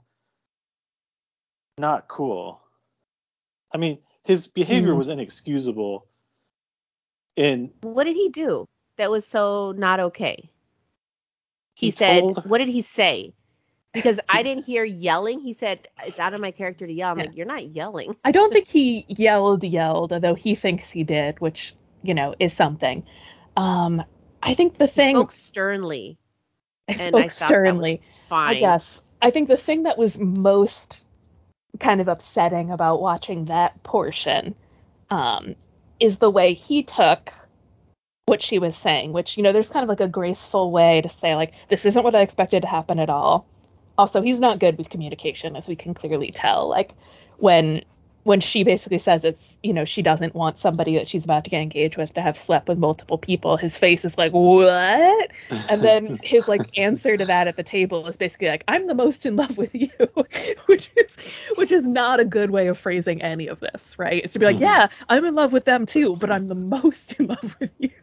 not cool. I mean, his behavior Mm. was inexcusable. And what did he do that was so not okay? He, he said, told, what did he say? Because I didn't hear yelling. He said, it's out of my character to yell. I'm Yeah. like, you're not yelling. I don't think he yelled, yelled, although he thinks he did, which, you know, is something. Um, I think the He thing. spoke sternly. I and spoke I thought sternly. That was fine. I guess. I think the thing that was most kind of upsetting about watching that portion um, is the way he took what she was saying, which, you know, there's kind of like a graceful way to say, like, this isn't what I expected to happen at all. Also, he's not good with communication, as we can clearly tell. Like, when when she basically says it's, you know, she doesn't want somebody that she's about to get engaged with to have slept with multiple people, his face is like, what? And then his, like, answer to that at the table is basically like, I'm the most in love with you, which is which is not a good way of phrasing any of this, right? It's to be like, mm-hmm. yeah, I'm in love with them too, but I'm the most in love with you.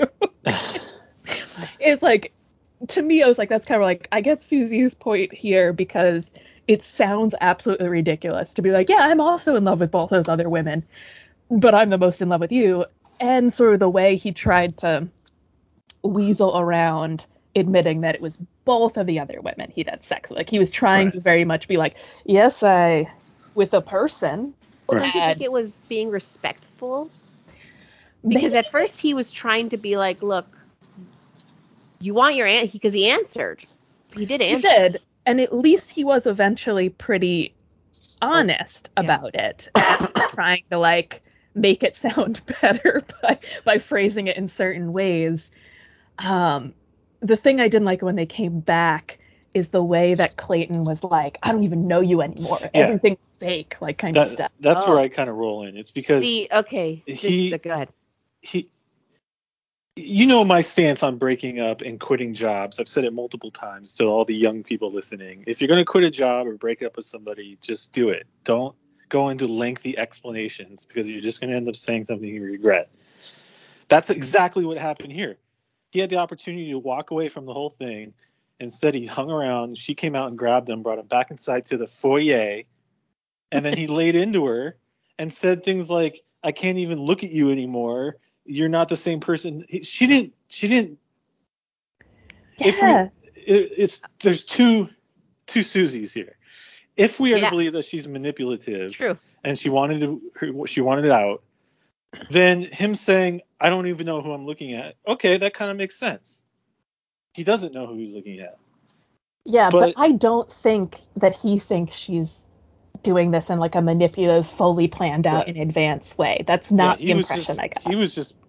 It's like, to me, I was like, that's kind of like, I get Susie's point here because it sounds absolutely ridiculous to be like, yeah, I'm also in love with both those other women, but I'm the most in love with you. And sort of the way he tried to weasel around admitting that it was both of the other women he'd had sex with. Like, he was trying Right. to very much be like, yes, I, with a person. Well, Right. don't you had- think it was being respectful? Because at first he was trying to be like, look, you want your answer, because he answered. He did answer. He did. And at least he was eventually pretty honest yeah. about it. And trying to, like, make it sound better by, by phrasing it in certain ways. Um, the thing I didn't like when they came back is the way that Clayton was like, I don't even know you anymore. Yeah. Everything's fake, like, kind that, of stuff. that's Oh. where I kind of roll in. It's because See, okay. This, he, go ahead. he, you know my stance on breaking up and quitting jobs. I've said it multiple times to all the young people listening. If you're going to quit a job or break up with somebody, just do it. Don't go into lengthy explanations because you're just going to end up saying something you regret. That's exactly what happened here. He had the opportunity to walk away from the whole thing. Instead, he hung around. She came out and grabbed him, brought him back inside to the foyer, and then he laid into her and said things like, I can't even look at you anymore. You're not the same person. She didn't. She didn't. Yeah. If we, it, it's there's two, two Susies here. If we are Yeah. to believe that she's manipulative, True. and she wanted to, she wanted it out, then him saying, "I don't even know who I'm looking at." Okay, that kind of makes sense. He doesn't know who he's looking at. Yeah, but, But- I don't think that he thinks she's doing this in, like, a manipulative, fully planned out Right. in advance way. That's not Yeah, he the was impression just, I got. He was just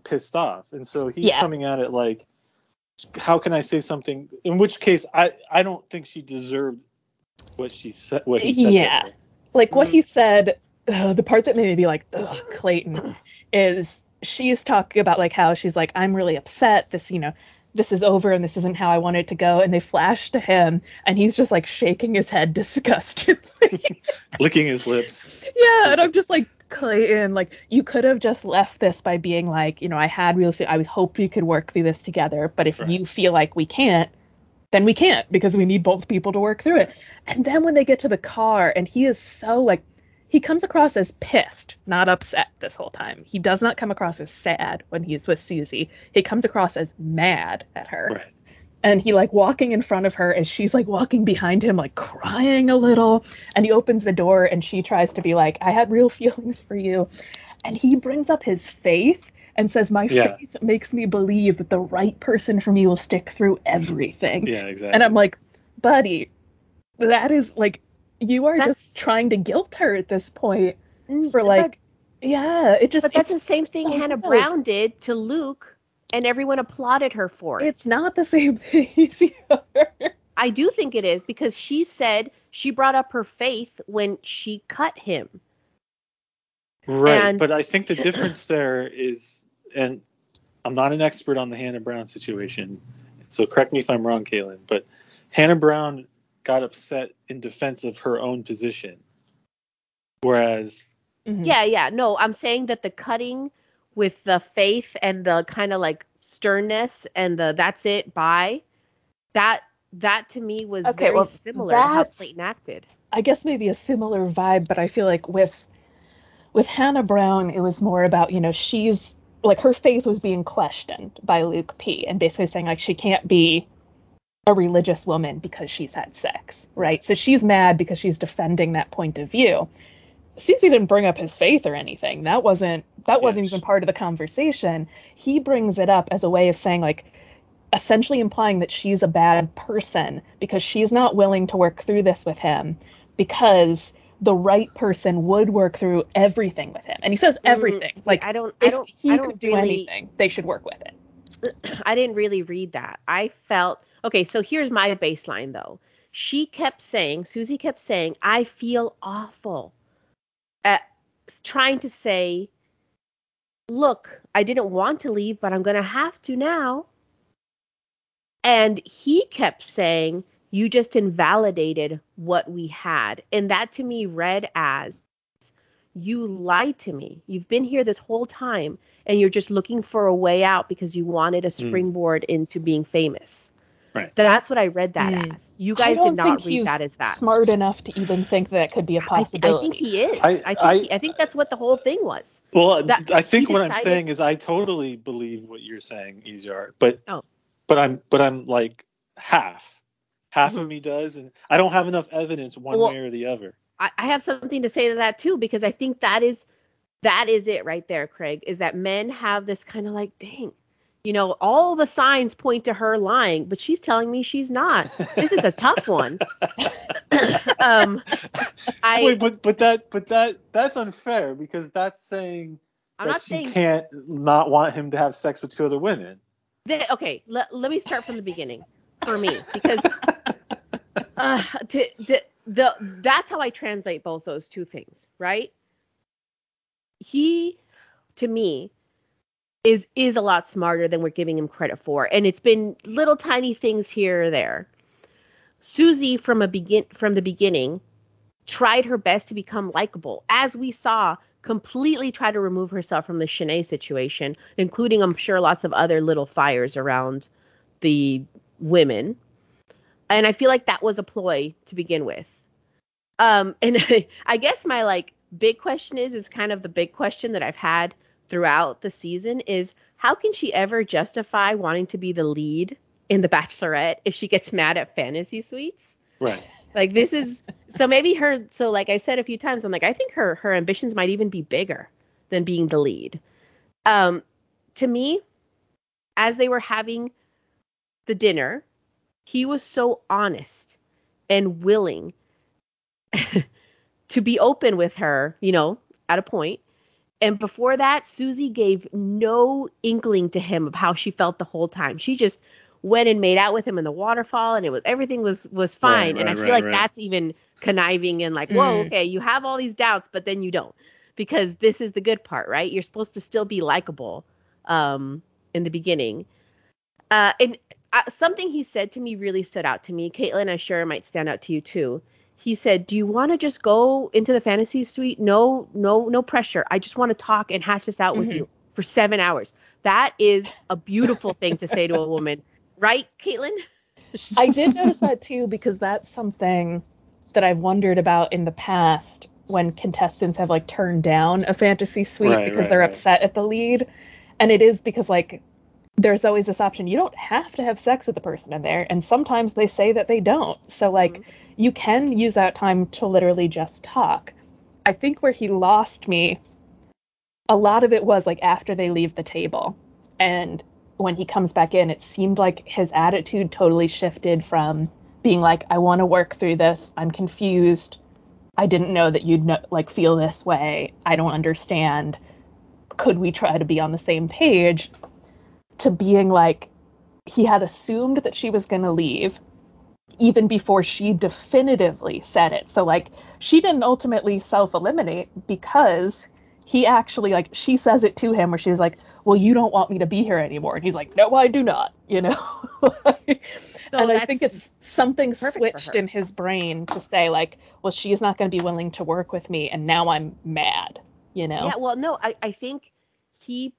pissed off, and so he's Yeah. coming at it like, how can I say something? In which case, I I don't think she deserved what she said. What he said. Yeah. To her. Like what Mm. he said, ugh, the part that made me be like, ugh, Clayton, is she's talking about like how she's like, I'm really upset. This, you know, this is over and this isn't how I want it to go. And they flash to him and he's just like shaking his head disgustedly. Licking his lips. Yeah, and I'm just like, Clayton, like you could have just left this by being like, you know, I had real, fe- I would hope we could work through this together, but if Right. you feel like we can't, then we can't because we need both people to work through it. And then when they get to the car, and he is so like, he comes across as pissed, not upset this whole time. He does not come across as sad when he's with Susie. He comes across as mad at her. Right. And he like walking in front of her as she's like walking behind him, like crying a little. And he opens the door and she tries to be like, I had real feelings for you. And he brings up his faith and says, my Yeah. faith makes me believe that the right person for me will stick through everything. Yeah, exactly. And I'm like, buddy, that is like, you are That's- just trying to guilt her at this point Mm, for like, but, yeah, it just. but that's it's the same thing so Hannah gross. Brown did to Luke, and everyone applauded her for it. It's not the same thing either. I do think it is because she said she brought up her faith when she cut him. Right, And- but I think the difference there is, and I'm not an expert on the Hannah Brown situation, so correct me if I'm wrong, Kaylin, but Hannah Brown got upset in defense of her own position, whereas Mhm. Yeah, yeah. No, I'm saying that the cutting with the faith and the kind of like sternness and the that's it, bye, that that to me was Okay, very well, similar to how that's- Clayton acted. I guess maybe a similar vibe, but I feel like with with Hannah Brown, it was more about, you know, she's like her faith was being questioned by Luke P. and basically saying like she can't be a religious woman because she's had sex, right? So she's mad because she's defending that point of view. Susie didn't bring up his faith or anything. That wasn't that wasn't Yes. even part of the conversation. He brings it up as a way of saying like essentially implying that she's a bad person because she's not willing to work through this with him because the right person would work through everything with him. And he says everything. Mm, see, like I don't I if don't he I could don't do really anything, they should work with it. I didn't really read that. I felt okay, so here's my baseline though. She kept saying, Susie kept saying, I feel awful. At trying to say, look, I didn't want to leave, but I'm going to have to now. And he kept saying, you just invalidated what we had. And that to me read as, you lied to me. You've been here this whole time and you're just looking for a way out because you wanted a springboard mm. into being famous. Right. That's what I read that Mm. as. You guys I don't did not think read he's that as that. smart enough to even think that could be a possibility. I, th- I think he is. I, I, think I, he, I think that's what the whole thing was. Well, that, I think what decided... I'm saying is I totally believe what you're saying, Easy Art, but oh. but I'm but I'm like half. Half mm-hmm. of me does, and I don't have enough evidence one well, way or the other. I, I have something to say to that too, because I think that is that is it right there, Craig, is that men have this kind of like, dang, you know, all the signs point to her lying, but she's telling me she's not. This is a tough one. um, I wait, but but that but that that's unfair because that's saying I'm that not she saying can't not want him to have sex with two other women. They, okay, let, let me start from the beginning for me because uh, to, to, the that's how I translate both those two things, right? He, to me, is is a lot smarter than we're giving him credit for, and it's been little tiny things here or there. Susie, from a begin from the beginning, tried her best to become likable, as we saw. Completely try to remove herself from the Shanae situation, including, I'm sure, lots of other little fires around the women. And I feel like that was a ploy to begin with. Um, and I guess my like big question is, is kind of the big question that I've had throughout the season is how can she ever justify wanting to be the lead in The Bachelorette if she gets mad at fantasy suites? Right. Like this is, so maybe her, so like I said a few times, I'm like, I think her, her ambitions might even be bigger than being the lead. Um, to me, as they were having the dinner, he was so honest and willing to be open with her, you know, at a point, And before that, Susie gave no inkling to him of how she felt the whole time. She just went and made out with him in the waterfall, and it was everything was was fine. Right, and I right, feel right, like right. that's even conniving and like, whoa, Mm. okay, you have all these doubts, but then you don't, because this is the good part, right? You're supposed to still be likable um, in the beginning. Uh, and uh, something he said to me really stood out to me. Caitlin, I'm sure it might stand out to you too. He said, "Do you want to just go into the fantasy suite? No, no, no pressure. I just want to talk and hash this out with Mhm. you for seven hours." That is a beautiful thing to say to a woman, right, Caitlin? I did notice that too, because that's something that I've wondered about in the past when contestants have like turned down a fantasy suite Right, because right, they're right. upset at the lead. And it is because like there's always this option. You don't have to have sex with the person in there, and sometimes they say that they don't. So like Mhm. you can use that time to literally just talk. I think where he lost me, a lot of it was like after they leave the table. And when he comes back in, it seemed like his attitude totally shifted from being like, I want to work through this. I'm confused. I didn't know that you'd know, like feel this way. I don't understand. Could we try to be on the same page? To being like, he had assumed that she was going to leave even before she definitively said it. So like she didn't ultimately self-eliminate because he actually like she says it to him where she's like, well, you don't want me to be here anymore, and he's like, no, I do not, you know. So And I think that's it's something perfect for switched her. in his brain to say like, well, she's not going to be willing to work with me, and now I'm mad, you know. Yeah, well, no, I, I think he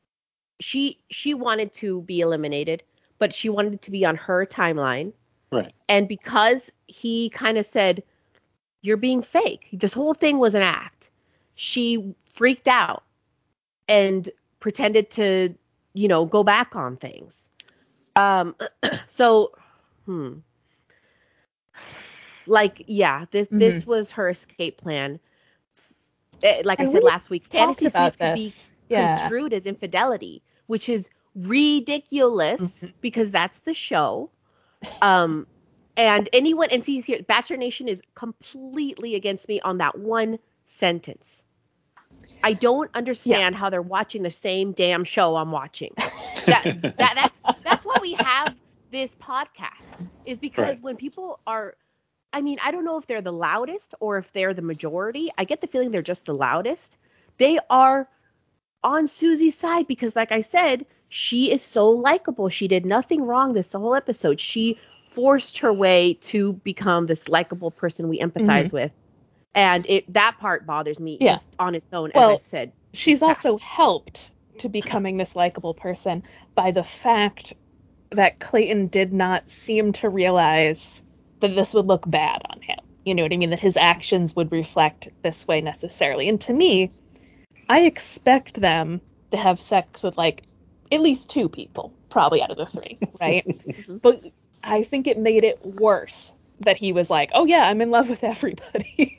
she she wanted to be eliminated, but she wanted to be on her timeline. Right. And because he kind of said, "You're being fake. This whole thing was an act," she freaked out and pretended to, you know, go back on things. Um, so, hmm, like, yeah, this Mm-hmm. this was her escape plan. Eh, Like I And said we last week, talked fantasy suites about could be this. Yeah. construed as infidelity, which is ridiculous Mhm. because that's the show. Um, and anyone, and see here, Bachelor Nation is completely against me on that one sentence. I don't understand how they're watching the same damn show I'm watching. That that that's that's why we have this podcast, is because Right. when people are, I mean, I don't know if they're the loudest or if they're the majority. I get the feeling they're just the loudest. They are on Susie's side because, like I said, she is so likable. She did nothing wrong this whole episode. She forced her way to become this likable person we empathize Mhm. with. And it that part bothers me Yeah. just on its own, as I've Well, said in the she's also past. helped to becoming this likable person by the fact that Clayton did not seem to realize that this would look bad on him. You know what I mean? That his actions would reflect this way necessarily. And to me, I expect them to have sex with like at least two people, probably out of the three, right? Mhm. But I think it made it worse that he was like, "Oh yeah, I'm in love with everybody,"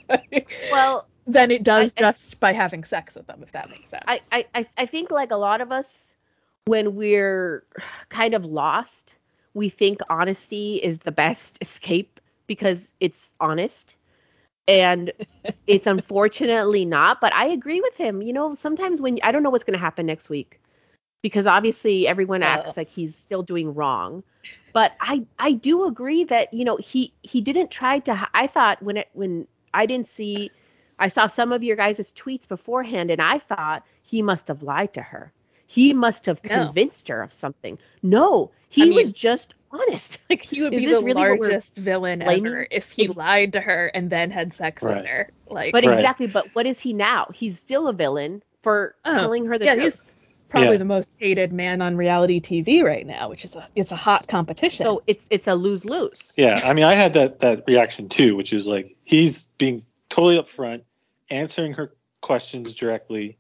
Well, than it I, does I just by having sex with them, if that makes sense. I, I, I I think like a lot of us, when we're kind of lost, we think honesty is the best escape because it's honest. And it's unfortunately not, but I agree with him. You know, sometimes when I don't know what's going to happen next week because obviously everyone Uh, acts like he's still doing wrong. But I I do agree that, you know, he he didn't try to hi- I thought when it when I didn't see I saw some of your guys' tweets beforehand and I thought he must have lied to her. He must have no, convinced her of something. No, I he was mean, just honest. Like, he would is be the this really what we're largest villain blaming? ever if he Ex- lied to her and then had sex with Right. her. Like, but Right. exactly, but what is he now? He's still a villain for oh, telling her the yeah, he's truth. probably Yeah. the most hated man on reality T V right now, which is a it's a hot competition. So it's it's a lose-lose. Yeah. I mean, I had that that reaction too, which is like he's being totally upfront, answering her questions directly,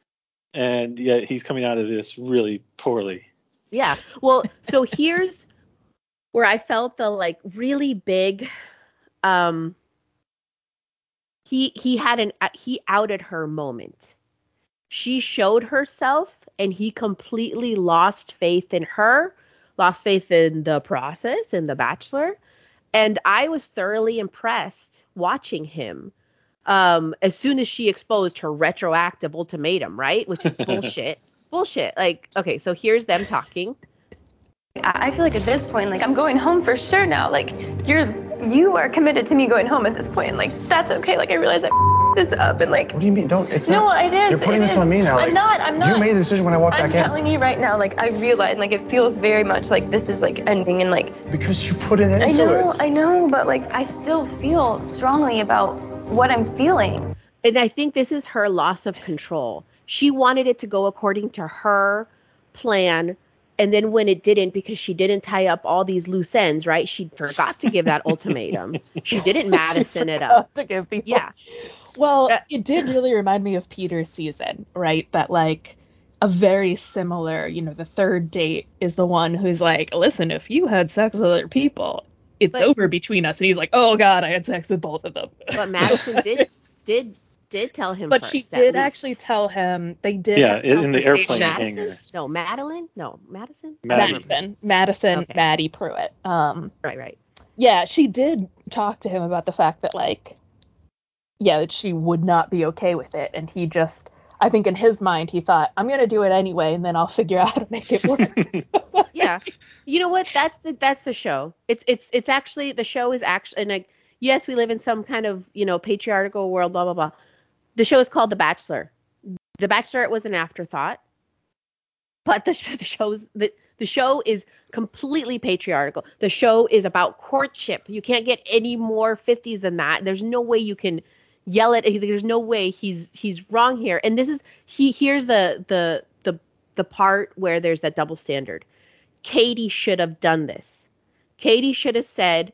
and yet he's coming out of this really poorly. Yeah. Well, so here's where I felt the like really big um he he had an uh, he outed her moment. She showed herself and he completely lost faith in her, lost faith in the process in The Bachelor, and I was thoroughly impressed watching him Um, as soon as she exposed her retroactive ultimatum, right? Which is bullshit. Bullshit. Like, okay, so here's them talking. I feel like at this point, like, I'm going home for sure now. Like, you're, you are committed to me going home at this point. Like, that's okay. Like, I realize I this up and like. What do you mean? Don't. It's no, not. it is. You're putting it this is. on me now. Like, I'm not. I'm not. You made the decision when I walked I'm back in. I'm telling you right now. Like, I realize, like, it feels very much like this is like ending and like. Because you put it into I know. it. I know, but like, I still feel strongly about what I'm feeling. And I think this is her loss of control. She wanted it to go according to her plan. And then when it didn't, because she didn't tie up all these loose ends, right? She forgot to give that ultimatum. She didn't Madison she it up. To give people. Yeah. Well, Uh, it did really remind me of Peter's season, right? That like a very similar, you know, the third date is the one who's like, listen, if you had sex with other people, it's But- over between us. And he's like, oh God, I had sex with both of them. But Madison did did did tell him But first, she at did least. actually tell him. They did. Yeah, have a in the airplane conversation. hangar. No, Madeline? No, Madison? Maddie. Madison, Madison, Okay. Maddie Pruitt. Um, Right, right. yeah, she did talk to him about the fact that, like, yeah, that she would not be okay with it, and he just, I think in his mind, he thought, I'm gonna do it anyway, and then I'll figure out how to make it work. Yeah. You know what? That's the that's the show. It's it's it's actually the show is actually and like yes, we live in some kind of, you know, patriarchal world, blah blah blah. The show is called The Bachelor. The Bachelorette was an afterthought. But the the show's the the show is completely patriarchal. The show is about courtship. You can't get any more fifties than that. There's no way you can yell at. There's no way he's he's wrong here. And this is he. Here's the the the the part where there's that double standard. Katie should have done this. Katie should have said,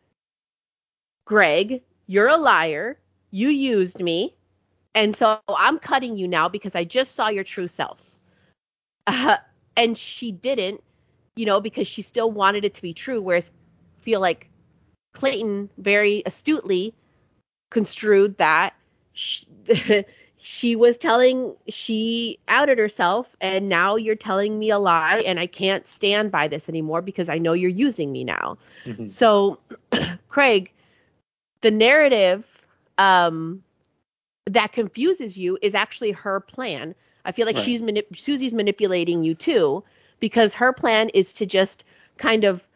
Greg, you're a liar. You used me. And so I'm cutting you now because I just saw your true self. Uh, and she didn't, you know, because she still wanted it to be true. Whereas I feel like Clayton very astutely construed that she, she was telling, she outed herself, and now you're telling me a lie, and I can't stand by this anymore because I know you're using me now. Mhm. So, Craig, the narrative um, that confuses you is actually her plan. I feel like Right. she's manip- Susie's manipulating you too, because her plan is to just kind of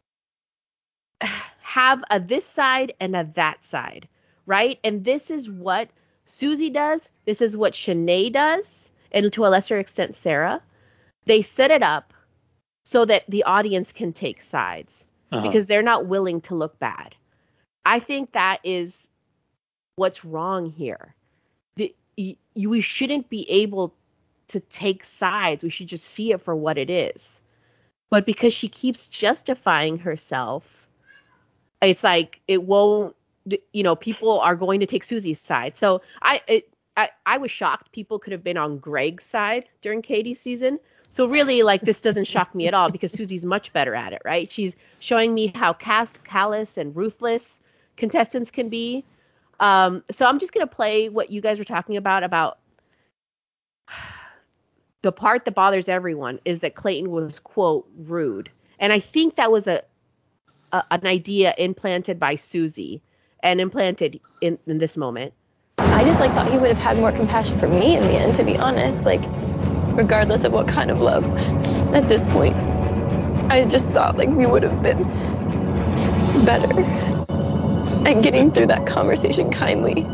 have a this side and a that side, right? And this is what Susie does. This is what Shanae does, and to a lesser extent, Sarah. They set it up so that the audience can take sides Uh-huh. because they're not willing to look bad. I think that is what's wrong here. The, y- we shouldn't be able to take sides. We should just see it for what it is. But because she keeps justifying herself, it's like it won't, you know, people are going to take Susie's side. So I, it, I, I was shocked people could have been on Greg's side during Katie's season. So really, like, this doesn't shock me at all because Susie's much better at it, right? She's showing me how cas- callous and ruthless contestants can be. Um, so I'm just going to play what you guys were talking about, about the part that bothers everyone is that Clayton was, quote, rude. And I think that was a, a an idea implanted by Susie and implanted in, in this moment. I just like thought he would have had more compassion for me in the end, to be honest. Like, regardless of what kind of love, at this point, I just thought like we would have been better at getting through that conversation kindly.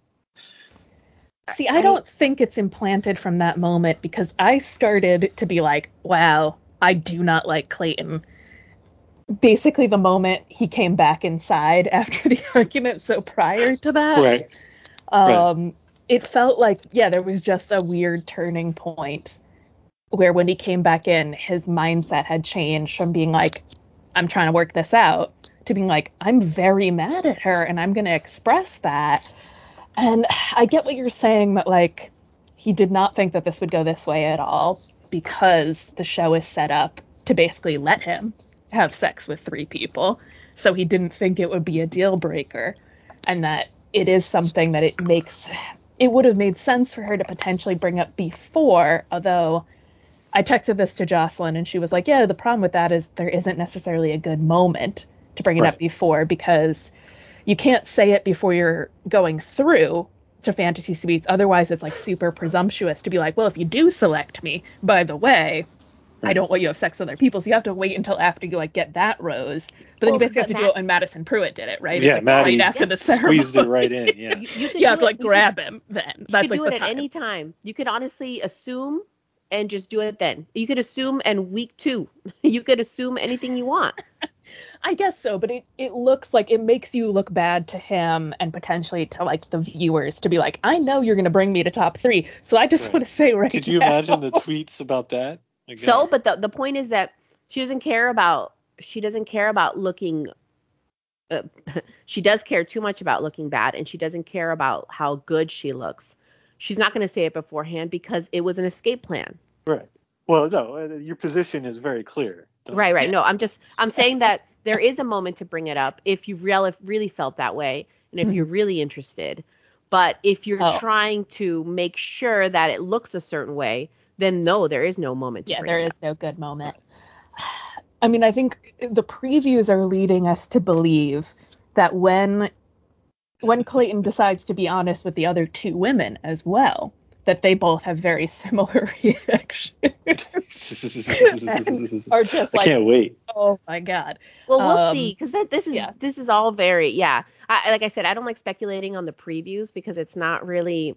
See, I don't think it's implanted from that moment because I started to be like, wow, I do not like Clayton. Basically, the moment he came back inside after the argument, so prior to that, Right. um, Right. it felt like, yeah, there was just a weird turning point where when he came back in, his mindset had changed from being like, I'm trying to work this out, to being like, I'm very mad at her and I'm going to express that. And I get what you're saying, that like he did not think that this would go this way at all because the show is set up to basically let him have sex with three people. So he didn't think it would be a deal breaker, and that it is something that it makes, it would have made sense for her to potentially bring up before, although I texted this to Jocelyn and she was like, yeah, the problem with that is there isn't necessarily a good moment to bring it Right. up before because you can't say it before you're going through to fantasy suites. Otherwise, it's like super presumptuous to be like, well, if you do select me, by the way, I don't want you to have sex with other people. So you have to wait until after you like get that rose. But then Well, you basically have but to do Matt- it. And Madison Pruitt did it, right? Yeah, It's like Maddie right after the ceremony. squeezed it right in. Yeah, You, you, could You have do to it- like you grab him. Then could, that's you could like do the it at time. any time. You could honestly assume and just do it then. You could assume, and week two, you could assume anything you want. I guess so, but it, it looks like it makes you look bad to him and potentially to like the viewers to be like, I know you're going to bring me to top three, so I just Right. want to say right Could you now. imagine the tweets about that? Like, So, uh, but the the point is that she doesn't care about she doesn't care about looking. Uh, she does care too much about looking bad, and she doesn't care about how good she looks. She's not going to say it beforehand because it was an escape plan. right. Well, no, uh, your position is very clear. Don't- Right, right. No, I'm just I'm saying that there is a moment to bring it up if you really really felt that way and if you're really interested. But if you're Oh. trying to make sure that it looks a certain way, then no, there is no moment to Yeah, bring there it is no good moment. I mean, I think the previews are leading us to believe that when when Clayton decides to be honest with the other two women as well, that they both have very similar reactions. And are just I like, can't wait. oh my god. Well, we'll Um, see because that this is yeah. this is all very yeah. I, like I said, I don't like speculating on the previews because it's not really.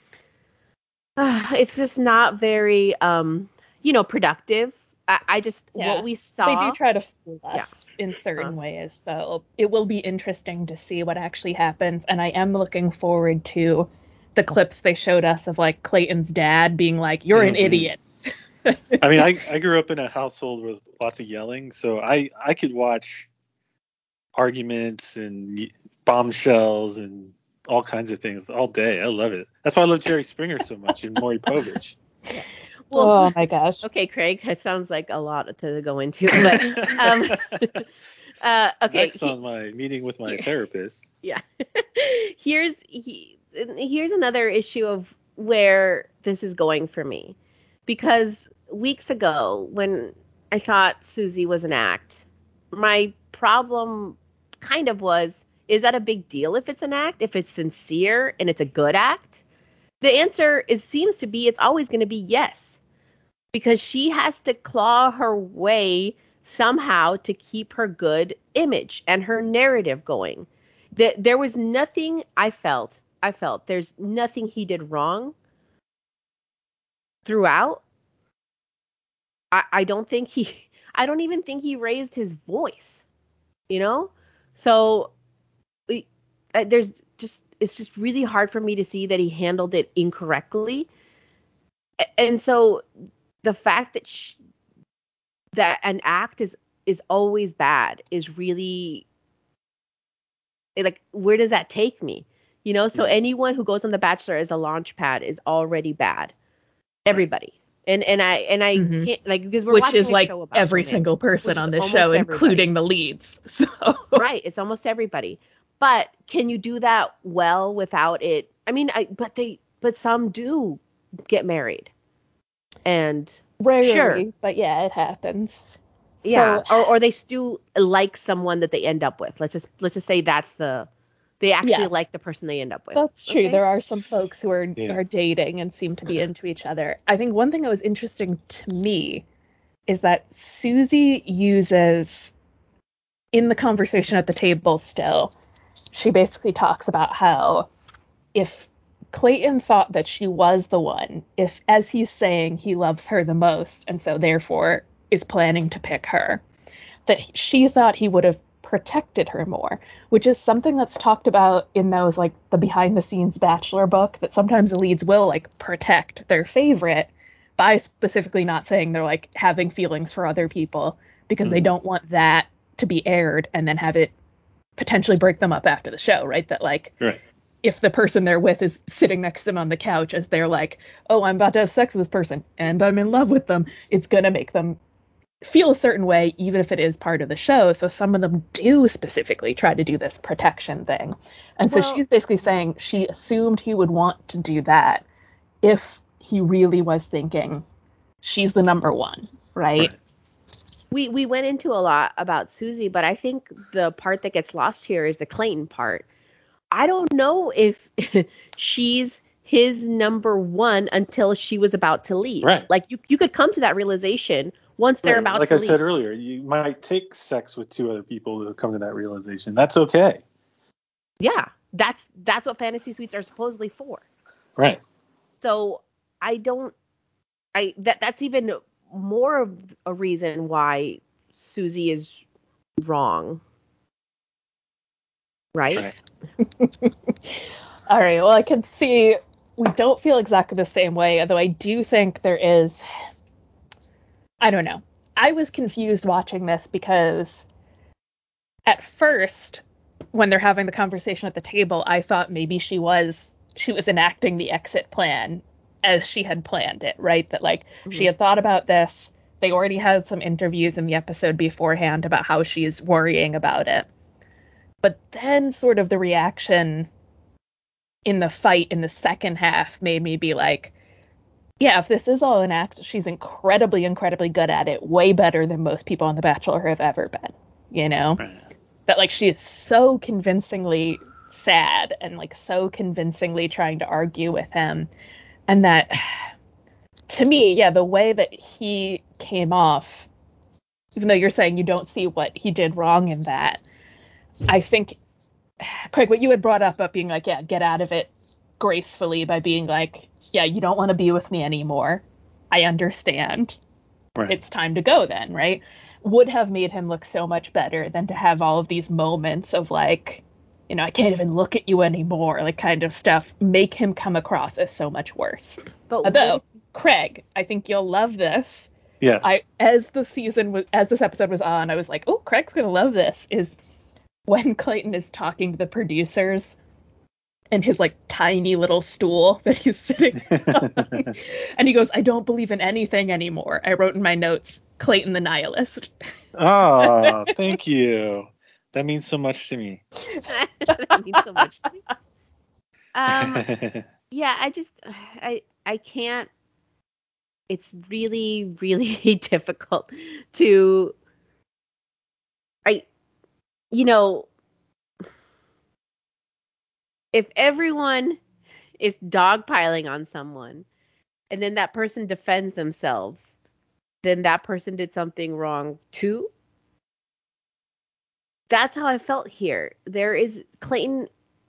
Uh, it's just not very um you know productive. I, I just Yeah. what we saw. They do try to fool us Yeah. in certain Huh. ways, so it will be interesting to see what actually happens. And I am looking forward to the clips they showed us of like Clayton's dad being like, "You're an Mhm. idiot." I mean, I, I grew up in a household with lots of yelling, so I, I could watch arguments and y- bombshells and all kinds of things all day. I love it. That's why I love Jerry Springer so much and Maury Povich. Well, Oh my gosh. okay, Craig, that sounds like a lot to go into, but um, uh, okay. Next he- on my meeting with my here- therapist. yeah. here's he, here's another issue of where this is going for me, because weeks ago when I thought Susie was an act, my problem kind of was: is that a big deal if it's an act? If it's sincere and it's a good act? The answer is seems to be it's always going to be yes, because she has to claw her way somehow to keep her good image and her narrative going. There, there was nothing I felt. I felt there's nothing he did wrong throughout. I, I don't think he. I don't even think he raised his voice. You know, so we, uh, there's just it's just really hard for me to see that he handled it incorrectly. A- And so the fact that sh that an act is is always bad is really like, where does that take me? You know, so Mhm. anyone who goes on The Bachelor as a launch pad is already bad. Everybody. And and I and I Mhm. can't like because we're Which watching is a like show about every women, single person which is on this almost show, everybody. including the leads. So Right, it's almost everybody. But can you do that well without it? I mean, I but they but some do get married. And rarely, sure. but yeah, it happens. Yeah, So or or they still like someone that they end up with. Let's just let's just say that's the they actually Yes. like the person they end up with. that's true. Okay? There are some folks who are Yeah. are dating and seem to be into each other. I think one thing that was interesting to me is that Susie uses in the conversation at the table still, she basically talks about how if Clayton thought that she was the one, if as he's saying he loves her the most and so therefore is planning to pick her, that he- she thought he would have protected her more, which is something that's talked about in those like the behind the scenes Bachelor book, that sometimes the leads will like protect their favorite by specifically not saying they're like having feelings for other people because they Mhm. don't want that to be aired and then have it potentially break them up after the show, right? That like Right. if the person they're with is sitting next to them on the couch as they're like, oh, I'm about to have sex with this person and I'm in love with them, it's going to make them feel a certain way, even if it is part of the show. So some of them do specifically try to do this protection thing. And so Well- she's basically saying she assumed he would want to do that if he really was thinking she's the number one, right? Right. we we went into a lot about Susie, but I think the part that gets lost here is the Clayton part. I don't know if she's his number one until she was about to leave. Right. Like you, you could come to that realization once they're Right. about like to I leave. said earlier, you might take sex with two other people to come to that realization. That's okay. Yeah, that's that's what fantasy suites are supposedly for. Right. So I don't. I that that's even more of a reason why Susie is wrong. Right? Right. All right. Well, I can see we don't feel exactly the same way, although I do think there is. I don't know. I was confused watching this because at first, when they're having the conversation at the table, I thought maybe she was she was enacting the exit plan as she had planned it, right? That like mm-hmm. she had thought about this. They already had some interviews in the episode beforehand about how she's worrying about it. But then sort of the reaction in the fight in the second half made me be like, yeah, if this is all an act, she's incredibly, incredibly good at it. Way better than most people on The Bachelor have ever been, you know? Right. That, like, she is so convincingly sad and, like, so convincingly trying to argue with him. And that, to me, yeah, the way that he came off, even though you're saying you don't see what he did wrong in that, I think, Craig, what you had brought up about being like, yeah, get out of it gracefully by being like, yeah, you don't want to be with me anymore. I understand. Right. It's time to go then, right? Would have made him look so much better than to have all of these moments of like, you know, I can't even look at you anymore, like kind of stuff, make him come across as so much worse. But Although, would... Craig, I think you'll love this. Yes. I as the season was as this episode was on, I was like, oh, Craig's gonna love this, is when Clayton is talking to the producers and his like tiny little stool that he's sitting on. And he goes, I don't believe in anything anymore. I wrote in my notes, Clayton the nihilist. Oh, thank you. That means so much to me. That means so much to me. Um, yeah, I just, I, I can't, it's really, really difficult to, I, you know, if everyone is dogpiling on someone and then that person defends themselves, then that person did something wrong too. That's how I felt here. There is Clayton.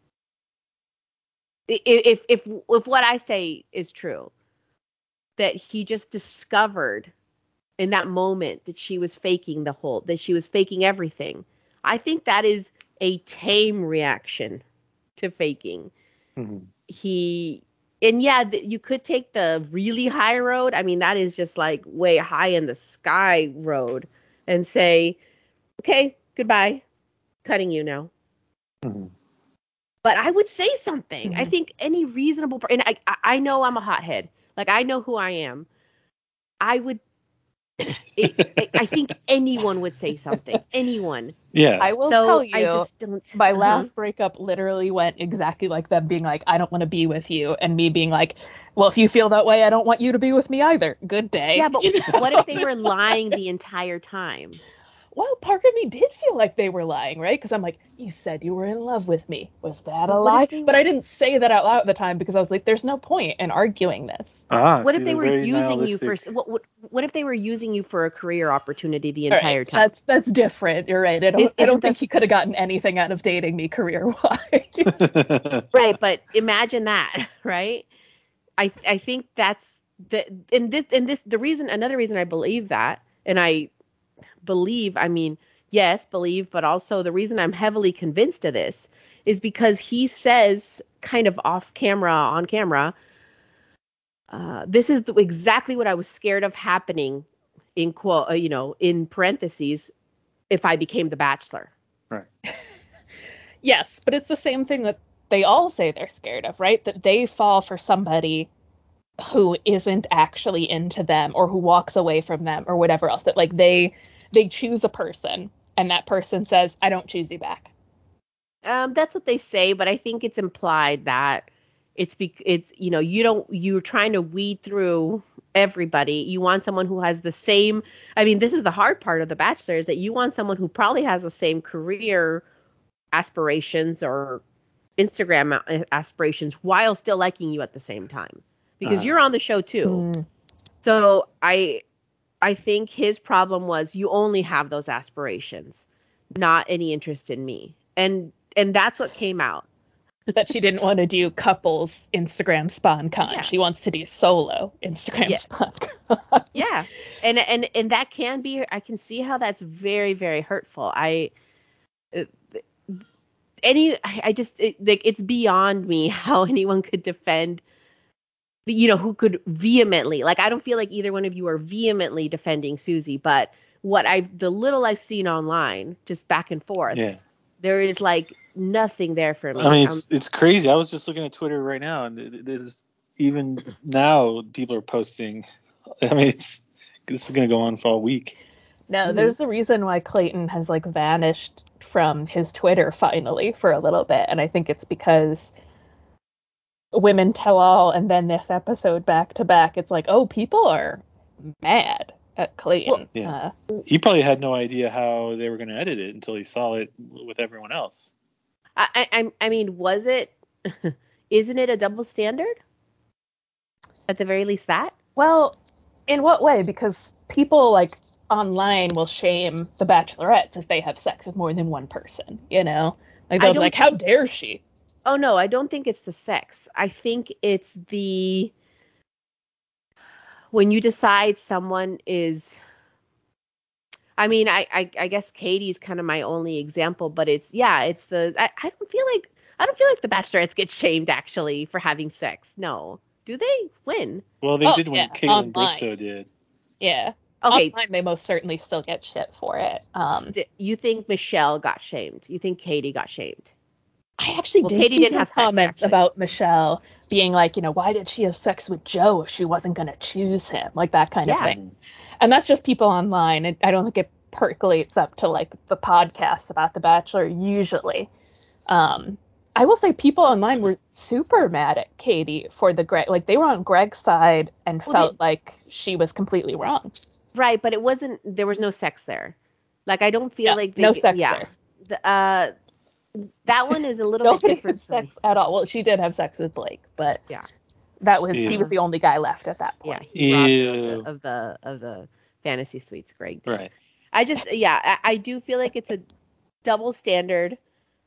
If if if what I say is true, that he just discovered in that moment that she was faking the whole, that she was faking everything. I think that is a tame reaction to faking. Mm-hmm. He, and yeah, you could take the really high road. I mean, that is just like way high in the sky road and say, okay, goodbye, cutting you now. Mm-hmm. But I would say something. Mm-hmm. I think any reasonable, and I, I know I'm a hothead. Like, I know who I am. I would, it, I think anyone would say something. Anyone. Yeah. I will so tell you, I just don't, my uh-huh. last breakup literally went exactly like them being like, I don't want to be with you. And me being like, well, if you feel that way, I don't want you to be with me either. Good day. Yeah, but what if they were lying the entire time? Well, part of me did feel like they were lying, right? Because I'm like, you said you were in love with me. Was that a lie? But were... I didn't say that out loud at the time because I was like, there's no point in arguing this. Ah, what see, if they were using nihilistic. you for what, what? What if they were using you for a career opportunity the All entire right, time? That's that's different. You're right. I don't. Is, I don't think this... he could have gotten anything out of dating me career wise. Right, but imagine that, right? I I think that's the in this in this the reason another reason I believe that, and I believe I mean. Yes, believe, but also the reason I'm heavily convinced of this is because he says kind of off camera, on camera, uh, this is the, exactly what I was scared of happening in quote, uh, you know, in parentheses, if I became the Bachelor. Right. Yes, but it's the same thing that they all say they're scared of, right? That they fall for somebody who isn't actually into them or who walks away from them or whatever else. That like they they choose a person. And that person says, I don't choose you back. Um, that's what they say, but I think it's implied that it's be- it's you know you don't you're trying to weed through everybody. You want someone who has the same, I mean, this is the hard part of The Bachelor, is that you want someone who probably has the same career aspirations or Instagram aspirations while still liking you at the same time. Because Uh-huh. you're on the show too. Mm. So I I think his problem was you only have those aspirations, not any interest in me. And and that's what came out. That she didn't want to do couples Instagram spawn con. Yeah. She wants to do solo Instagram Yeah. spawn con. Yeah. And and and that can be, I can see how that's very, very hurtful. I uh, any I, I just it, like it's beyond me how anyone could defend, you know, who could vehemently, like I don't feel like either one of you are vehemently defending Susie, but what I've the little I've seen online, just back and forth, Yeah. there is like nothing there for me. I mean, Um, it's it's crazy. I was just looking at Twitter right now, and it- there's even now people are posting. I mean, it's this is going to go on for all week. No, Mhm. there's the reason why Clayton has like vanished from his Twitter finally for a little bit, and I think it's because Women Tell All and then this episode back to back. It's like, oh, people are mad at Clayton. Well, yeah. Uh, He probably had no idea how they were going to edit it until he saw it with everyone else. I, I I mean, was it? Isn't it a double standard? At the very least, that. well, in what way? Because people like online will shame the Bachelorettes if they have sex with more than one person. You know, like I they'll be don't like, how dare she? Oh no, I don't think it's the sex. I think it's the when you decide someone is. I mean, I I, I guess Katie's kind of my only example, but it's yeah, it's the I, I don't feel like I don't feel like the Bachelorettes get shamed actually for having sex. No, do they? When? Well, they Oh, did when yeah, Caitlin online. Bristow did. Yeah. Okay, Online, they most certainly still get shit for it. Um, st- you think Michelle got shamed? You think Katie got shamed? I actually Well, did Katie see didn't some have sex, comments actually. about Michelle being like, you know, why did she have sex with Joe if she wasn't going to choose him? Like that kind of Yeah. thing. And that's just people online. And I don't think it percolates up to like the podcasts about The Bachelor usually. Um, I will say people online were super mad at Katie for the Greg, like they were on Greg's side and Well, felt like she was completely wrong. Right, but it wasn't. There was no sex there. Like I don't feel Yeah, like they. no get- sex yeah. there. The, uh, that one is a little bit Nobody different had for me. sex at all. Well, she did have sex with Blake, but Yeah. that was Yeah. he was the only guy left at that Yeah, point. he robbed her Ew. of the, of the of the fantasy suites. Greg did. Right. I just yeah, I, I do feel like it's a double standard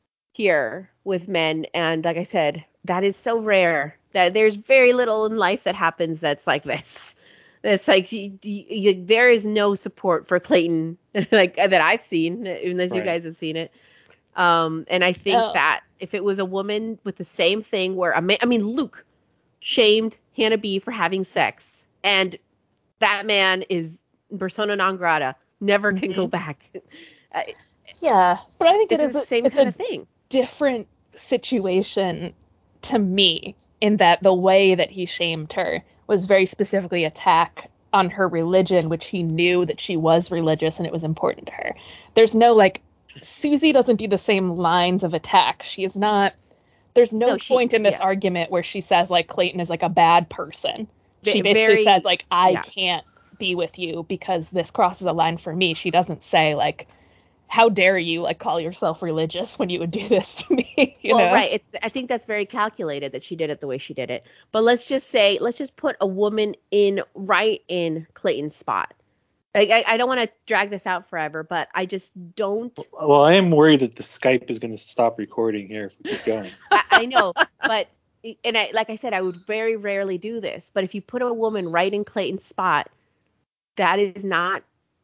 here with men, and like I said, that is so rare that there's very little in life that happens that's like this. It's like you, you, you, there is no support for Clayton like that I've seen, unless you Right. guys have seen it. Um, and I think No. that if it was a woman with the same thing, where a man, I mean, Luke shamed Hannah B for having sex, and that man is persona non grata, never can go back. Uh, Yeah, but I think it it's is the a, same it's kind a of thing. different situation to me in that the way that he shamed her was very specifically attack on her religion, which he knew that she was religious and it was important to her. There's no like Susie doesn't do the same lines of attack. She is not there's no, No, she- point in this yeah. argument where she says like Clayton is like a bad person. She Ve- basically very- says like I yeah. can't be with you because this crosses a line for me. She doesn't say like how dare you like call yourself religious when you would do this to me, you well, know? right. It, I think that's very calculated that she did it the way she did it. But let's just say, let's just put a woman in right in Clayton's spot. Like, I, I don't want to drag this out forever, but I just don't. Well, I am worried that the Skype is going to stop recording here if we keep going. I, I know, but and I, like I said, I would very rarely do this. But if you put a woman right in Clayton's spot, that is not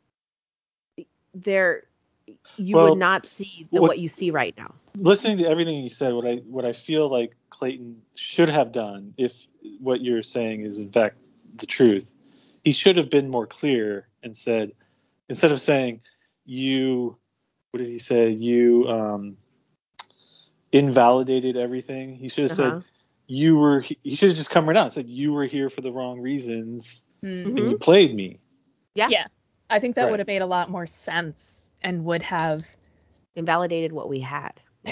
there. You Well, would not see the, what- what you see right now. Listening to everything you said, what I what I feel like Clayton should have done, if what you're saying is in fact the truth, he should have been more clear and said, instead of saying you, what did he say? You um, invalidated everything. He should have Uh-huh. said you were. He should have just come right out and said you were here for the wrong reasons Mhm. and you played me. Yeah. Yeah. I think that Right. would have made a lot more sense and would have Invalidated what we had. Yeah.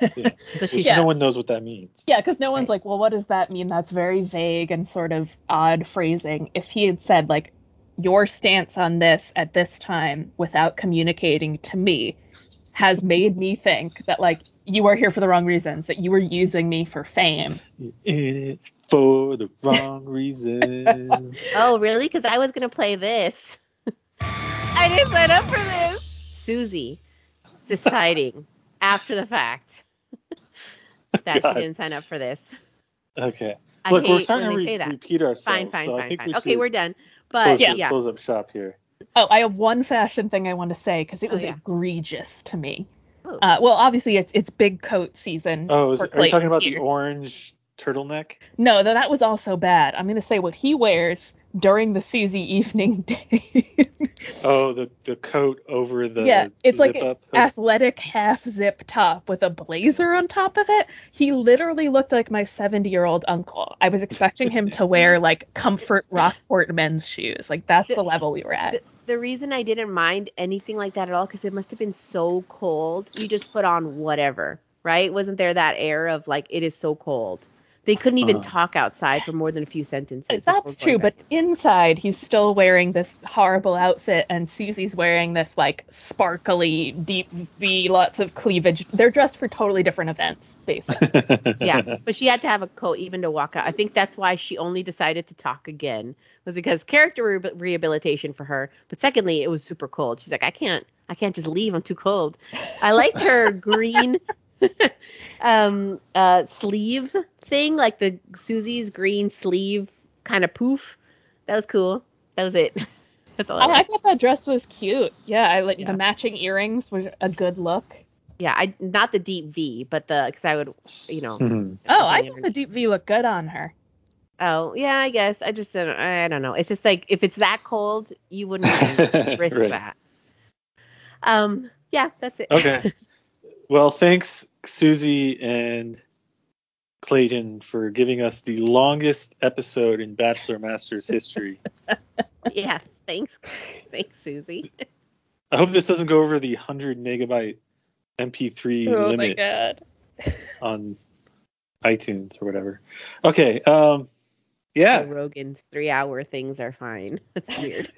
Yeah. So she Which Yeah. no one knows what that means. Yeah, because no one's Right. like, well, what does that mean? That's very vague and sort of odd phrasing. If he had said, like, your stance on this at this time without communicating to me has made me think that, like, you are here for the wrong reasons, that you were using me for fame. You're in it for the wrong reason. Oh, really? Because I was gonna play this. I didn't sign up for this. Susie deciding after the fact that God. she didn't sign up for this. Okay. I Look, we're hate starting when to they say re- that. repeat ourselves. Fine, fine, so I fine, think fine. we Okay, should we're done. close, But Yeah. it- yeah, close up shop here. Oh, I have one fashion thing I want to say because it Oh, was yeah. egregious to me. Oh. Uh, well, obviously, it's it's big coat season. Oh, is for it, are you talking Clayton about here. the orange turtleneck? No, that that was also bad. I'm going to say what he wears during the Susie evening day. Oh, the, the coat over the yeah, it's zip like an up hood? athletic half zip top with a blazer on top of it. He literally looked like my seventy year old uncle. I was expecting him to wear like comfort Rockport men's shoes. Like that's The- the level we were at. the, the reason I didn't mind anything like that at all because it must have been so cold. You just put on whatever, right? Wasn't there that air of like it is so cold? They couldn't even Uh-huh. talk outside for more than a few sentences. before That's going true, back. but inside he's still wearing this horrible outfit, and Susie's wearing this like sparkly, deep V, lots of cleavage. They're dressed for totally different events, basically. Yeah, but she had to have a coat even to walk out. I think that's why she only decided to talk again was because character re- rehabilitation for her. But secondly, it was super cold. She's like, I can't, I can't just leave. I'm too cold. I liked her green um, uh, sleeve thing, like the Susie's green sleeve kind of poof. That was cool. That was it. That's all I Oh, I liked. thought that dress was cute. Yeah, I like Yeah. the matching earrings was a good look. Yeah, I not the deep V, but the because I would, you know. Mhm. Oh, I something thought underneath. the deep V looked good on her. Oh, yeah, I guess. I just don't, I don't know. It's just like if it's that cold, you wouldn't even risk Right. that. Um, yeah, that's it. Okay. Well, thanks, Susie and Clayton, for giving us the longest episode in Bachelor Masters history. Yeah, thanks. Thanks, Susie. I hope this doesn't go over the one hundred megabyte M P three Oh my limit god. on iTunes or whatever. Okay. Um, yeah. Joe Rogan's three-hour things are fine. That's weird.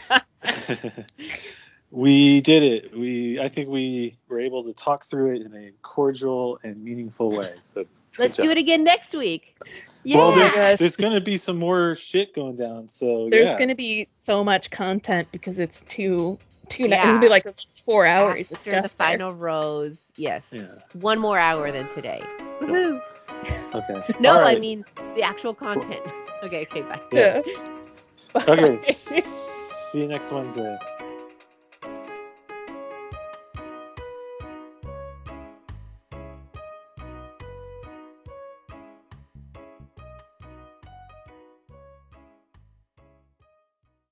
We did it. We I think we were able to talk through it in a cordial and meaningful way. So Let's do it again next week. Yeah. Well, Oh my there's gosh. there's going to be some more shit going down. So There's yeah. gonna be so much content because it's two two nights. Yeah. It'll be like at least four hours of After stuff the there. final rose, yes. Yeah. One more hour than today. Woohoo. Okay. No, All I right. mean the actual content. Okay, okay, bye. Yes. Bye. Okay. See you next Wednesday.